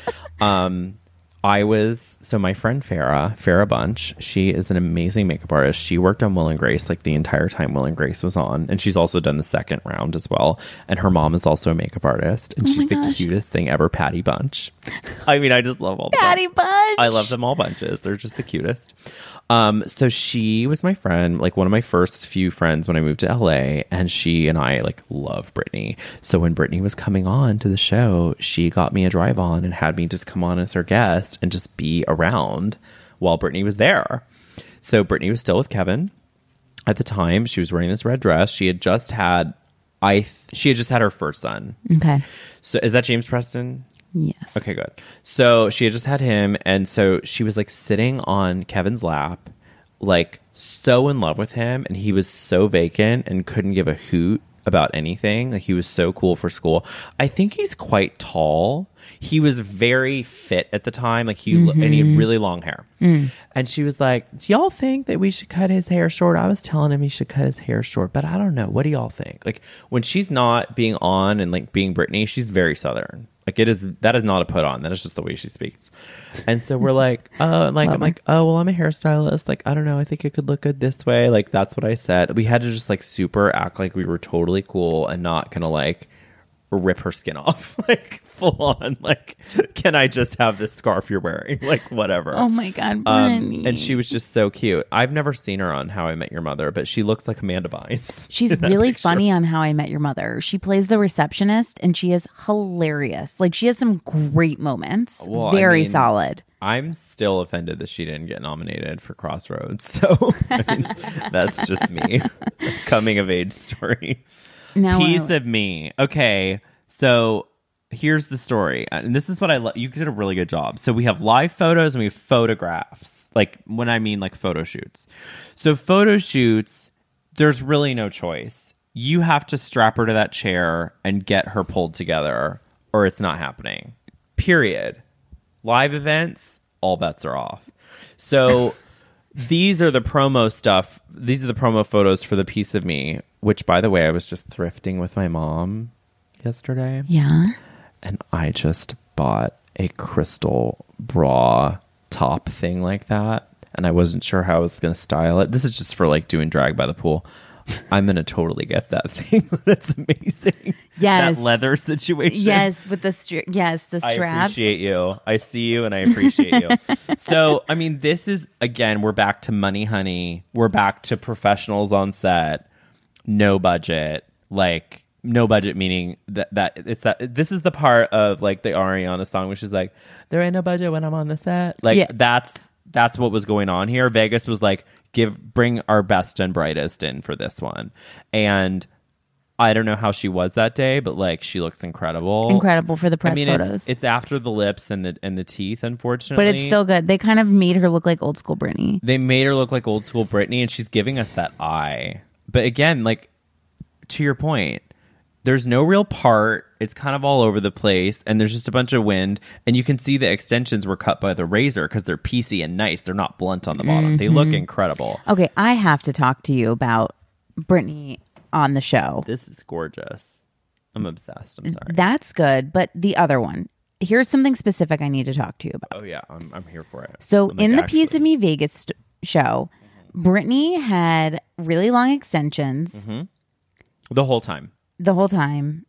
Um. I was, so my friend Farrah, Farrah Bunch, she is an amazing makeup artist. She worked on Will and Grace like the entire time Will and Grace was on. And she's also done the second round as well. And her mom is also a makeup artist. And oh she's the gosh. cutest thing ever, Patty Bunch. I mean, I just love all the Patty Bunch. I love them all bunches. They're just the cutest. Um, so she was my friend, like one of my first few friends when I moved to L A, and she and I like love Brittany. So when Brittany was coming on to the show, she got me a drive on and had me just come on as her guest and just be around while Brittany was there. So Brittany was still with Kevin at the time. She was wearing this red dress. She had just had, I, th- she had just had her first son. Okay. So is that James Preston? Yes. Okay, good. So she had just had him, and so she was like sitting on Kevin's lap, like so in love with him, and he was so vacant and couldn't give a hoot about anything. Like he was so cool for school. I think he's quite tall. He was very fit at the time, like he mm-hmm. and he had really long hair. Mm. And she was like, "Do y'all think that we should cut his hair short?" I was telling him he should cut his hair short, but I don't know. What do y'all think? Like when she's not being on and like being Brittany, she's very Southern. Like it is, that is not a put on. That is just the way she speaks. And so we're like, uh, like, Love I'm her. like, oh, well, I'm a hairstylist. Like, I don't know. I think it could look good this way. Like, that's what I said. We had to just like super act like we were totally cool and not gonna like rip her skin off. Like full on. Like, can I just have this scarf you're wearing? Like, whatever. Oh my God, Um, Brittany. and she was just so cute. I've never seen her on How I Met Your Mother, but she looks like Amanda Bynes. She's in that really picture. funny on How I Met Your Mother. She plays the receptionist, and she is hilarious. Like she has some great moments. Well, I Very mean, solid. I'm still offended that she didn't get nominated for Crossroads. So I mean, that's just me. Coming of age story. Now Piece I- of me. Okay, so here's the story. And this is what I love. You did a really good job. So we have live photos and we have photographs. Like when I mean like photo shoots. So photo shoots, there's really no choice. You have to strap her to that chair and get her pulled together or it's not happening. Period. Live events, all bets are off. So these are the promo stuff. These are the promo photos for the Piece of Me, which, by the way, I was just thrifting with my mom yesterday. Yeah. And I just bought a crystal bra top thing like that. And I wasn't sure how I was going to style it. This is just for like doing drag by the pool. I'm going to totally get that thing. That's amazing. Yes. That leather situation. Yes, with the stri- yes, the straps. I appreciate you. I see you and I appreciate you. So, I mean, this is, again, we're back to Money Honey. We're back to professionals on set. No budget. Like, no budget meaning that, that it's that this is the part of like the Ariana song, which is like, there ain't no budget when I'm on the set. Like, Yeah. that's that's what was going on here. Vegas was like, give bring our best and brightest in for this one. And I don't know how she was that day, but like she looks incredible. Incredible for the press I mean, photos. It's, it's after the lips and the and the teeth, unfortunately. But it's still good. They kind of made her look like old school Britney. They made her look like old school Britney, and she's giving us that eye. But again, like to your point, there's no real part. It's kind of all over the place, and there's just a bunch of wind. And you can see the extensions were cut by the razor because they're piecey and nice. They're not blunt on the bottom. Mm-hmm. They look incredible. Okay, I have to talk to you about Britney on the show. This is gorgeous. I'm obsessed. I'm sorry. That's good. But the other one, here's something specific I need to talk to you about. Oh, yeah. I'm, I'm here for it. So like, in the actually. Piece of Me Vegas st- show, mm-hmm. Britney had really long extensions. Mm-hmm. The whole time. The whole time.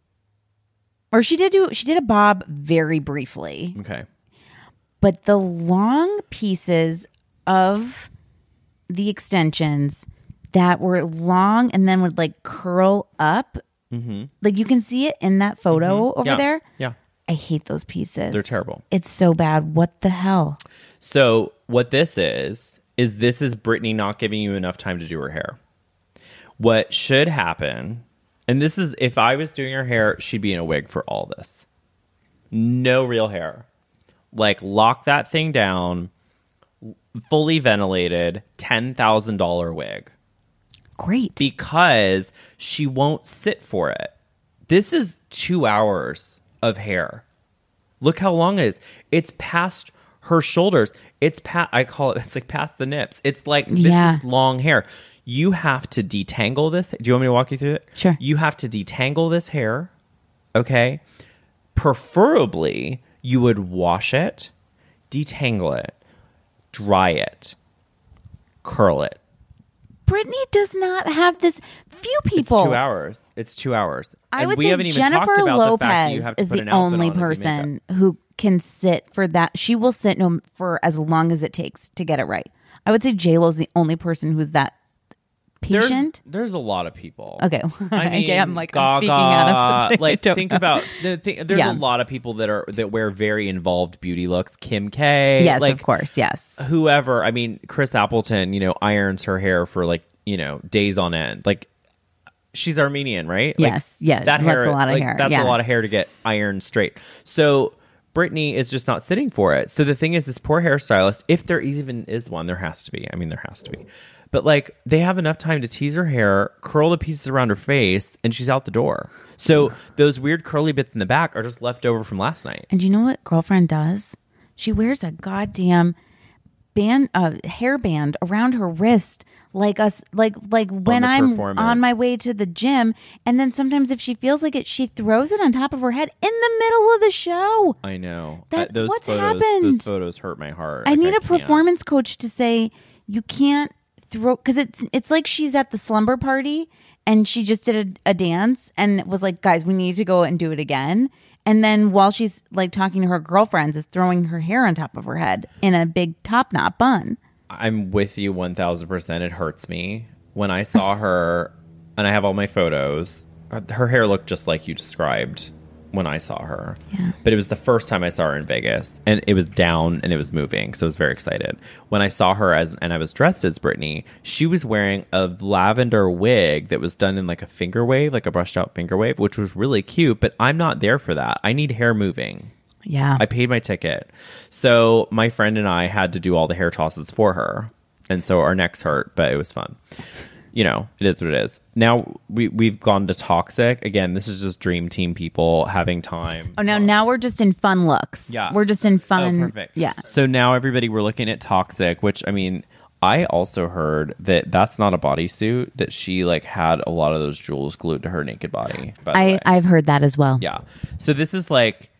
Or she did do, she did a bob very briefly. Okay. But the long pieces of the extensions that were long and then would like curl up. Mm-hmm. Like you can see it in that photo mm-hmm. over yeah. there. Yeah. I hate those pieces. They're terrible. It's so bad. What the hell? So what this is, is this is Britney not giving you enough time to do her hair. What should happen, and this is, if I was doing her hair, she'd be in a wig for all this. No real hair. Like lock that thing down, fully ventilated, ten thousand dollars wig. Great. Because she won't sit for it. This is two hours of hair. Look how long it is. It's past her shoulders. It's past, I call it, it's like past the nips. It's like, this yeah. is long hair. You have to detangle this. Do you want me to walk you through it? Sure. You have to detangle this hair. Okay. Preferably, you would wash it, detangle it, dry it, curl it. Britney does not have this. Few people. It's two hours. It's two hours. I and would we say haven't even Jennifer talked about Lopez the fact that you have to is put the an outfit only on and do person makeup. who can sit for that. She will sit no for as long as it takes to get it right. I would say J-Lo is the only person who's that patient. There's, there's a lot of people. Okay, I mean, okay, I'm like Gaga, I'm speaking out of like don't think know. about the thing. There's Yeah. a lot of people that are that wear very involved beauty looks. Kim K. Yes, like, of course. Yes. Whoever. I mean, Chris Appleton. You know, irons her hair for like you know days on end. Like. She's Armenian, right? Like, yes, yes. That that's hair, a lot of like, hair. That's yeah. a lot of hair to get ironed straight. So Britney is just not sitting for it. So the thing is, this poor hairstylist, if there even is one, there has to be. I mean, there has to be. But like, they have enough time to tease her hair, curl the pieces around her face, and she's out the door. So those weird curly bits in the back are just left over from last night. And you know what girlfriend does? She wears a goddamn band, uh, hairband around her wrist. Like us, like like when I'm on my way to the gym, and then sometimes if she feels like it, she throws it on top of her head in the middle of the show. I know. That, uh, those what's photos, happened? Those photos hurt my heart. I like, need I a can't. performance coach to say you can't throw, because it's it's like she's at the slumber party and she just did a, a dance and was like, guys, we need to go and do it again. And then while she's like talking to her girlfriends, is throwing her hair on top of her head in a big top knot bun. I'm with you one thousand percent. It hurts me. When I saw her, and I have all my photos, her hair looked just like you described when I saw her. Yeah. But it was the first time I saw her in Vegas, and it was down and it was moving, so I was very excited. When I saw her as, and I was dressed as Britney, she was wearing a lavender wig that was done in like a finger wave, like a brushed out finger wave, which was really cute, but I'm not there for that. I need hair moving. Yeah. I paid my ticket. So my friend and I had to do all the hair tosses for her. And so our necks hurt, but it was fun. You know, it is what it is. Now we, we've gone to Toxic. Again, this is just dream team people having time. Oh, now now we're just in fun looks. Yeah. We're just in fun. Oh, perfect. Yeah. So now everybody, we're looking at Toxic, which, I mean, I also heard that that's not a bodysuit, that she like had a lot of those jewels glued to her naked body. By the I, way. I've heard that as well. Yeah. So this is like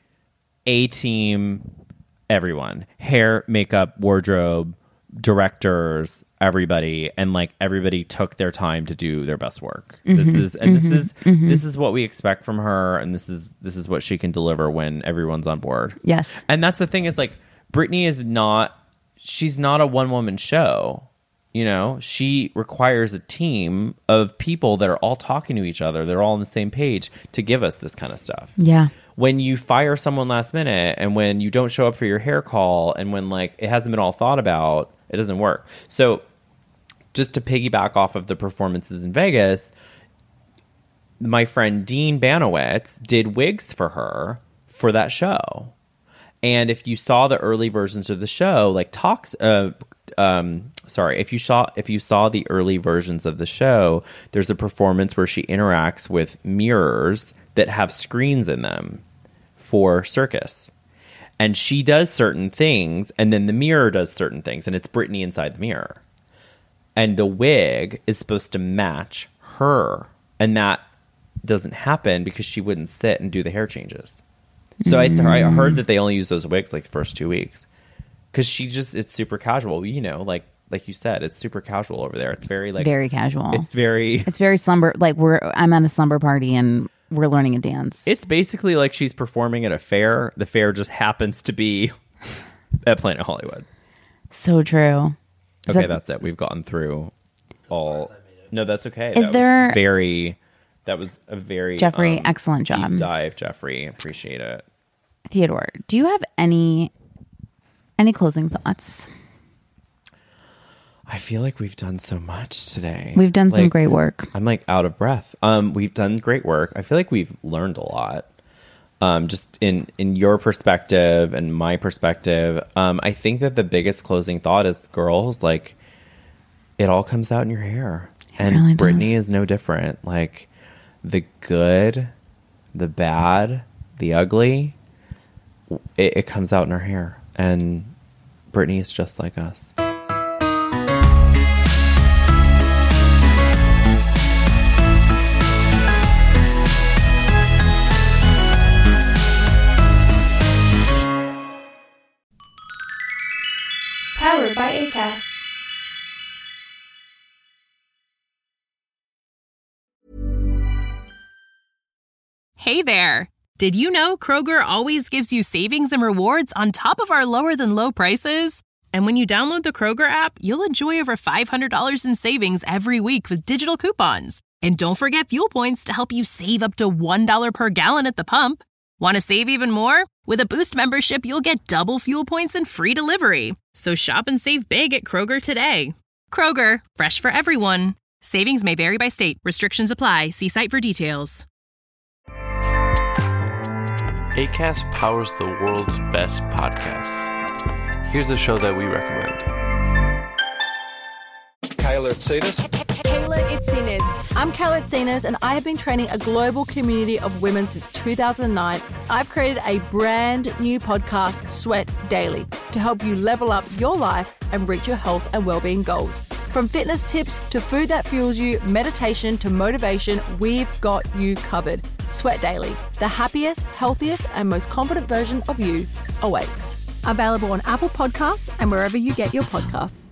A-team, everyone. Hair, makeup, wardrobe, directors, everybody, and like everybody took their time to do their best work. Mm-hmm, this is and mm-hmm, this is mm-hmm. this is what we expect from her, and this is this is what she can deliver when everyone's on board. Yes. And that's the thing, is like Britney is not she's not a one-woman show. You know, she requires a team of people that are all talking to each other. They're all on the same page to give us this kind of stuff. Yeah. when you fire someone last minute and when you don't show up for your hair call and when like it hasn't been all thought about, it doesn't work. So just to piggyback off of the performances in Vegas, my friend Dean Banowitz did wigs for her for that show. And if you saw the early versions of the show, like talks, uh, um, sorry, if you saw if you saw the early versions of the show, there's a performance where she interacts with mirrors that have screens in them for circus. And she does certain things, and then the mirror does certain things, and it's Britney inside the mirror. And the wig is supposed to match her. And that doesn't happen because she wouldn't sit and do the hair changes. So I, th- I heard that they only use those wigs like the first two weeks because she just, it's super casual. You know, like like you said, it's super casual over there. It's very like. Very casual. It's very. It's very slumber. Like we're, I'm at a slumber party and we're learning a dance. It's basically like she's performing at a fair. The fair just happens to be at Planet Hollywood. So true. Is okay, that, that's it. We've gotten through all. No, that's okay. Is that there. Was very. That was a very. Jeffrey, um, excellent job. Deep dive, Jeffrey. Appreciate it. Theodore, do you have any any closing thoughts? I feel like we've done so much today. We've done like, some great work. I'm like out of breath. Um, we've done great work. I feel like we've learned a lot. Um, just in in your perspective and my perspective. Um, I think that the biggest closing thought is, girls, like it all comes out in your hair, it and really Britney does. is no different. Like the good, the bad, the ugly. It, it comes out in her hair, and Britney is just like us. Powered by Acast. Hey there. Did you know Kroger always gives you savings and rewards on top of our lower-than-low prices? And when you download the Kroger app, you'll enjoy over five hundred dollars in savings every week with digital coupons. And don't forget fuel points to help you save up to one dollar per gallon at the pump. Want to save even more? With a Boost membership, you'll get double fuel points and free delivery. So shop and save big at Kroger today. Kroger, fresh for everyone. Savings may vary by state. Restrictions apply. See site for details. Acast powers the world's best podcasts. Here's a show that we recommend. Kayla Itsinas. Kayla Itsinas. I'm Kayla Itsinas, and I have been training a global community of women since two thousand nine. I've created a brand new podcast, Sweat Daily, to help you level up your life and reach your health and well-being goals. From fitness tips to food that fuels you, meditation to motivation, we've got you covered. Sweat Daily, the happiest, healthiest, and most confident version of you awaits. Available on Apple Podcasts and wherever you get your podcasts.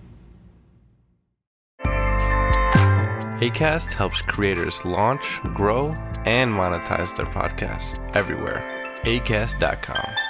Acast helps creators launch, grow, and monetize their podcasts everywhere. Acast dot com.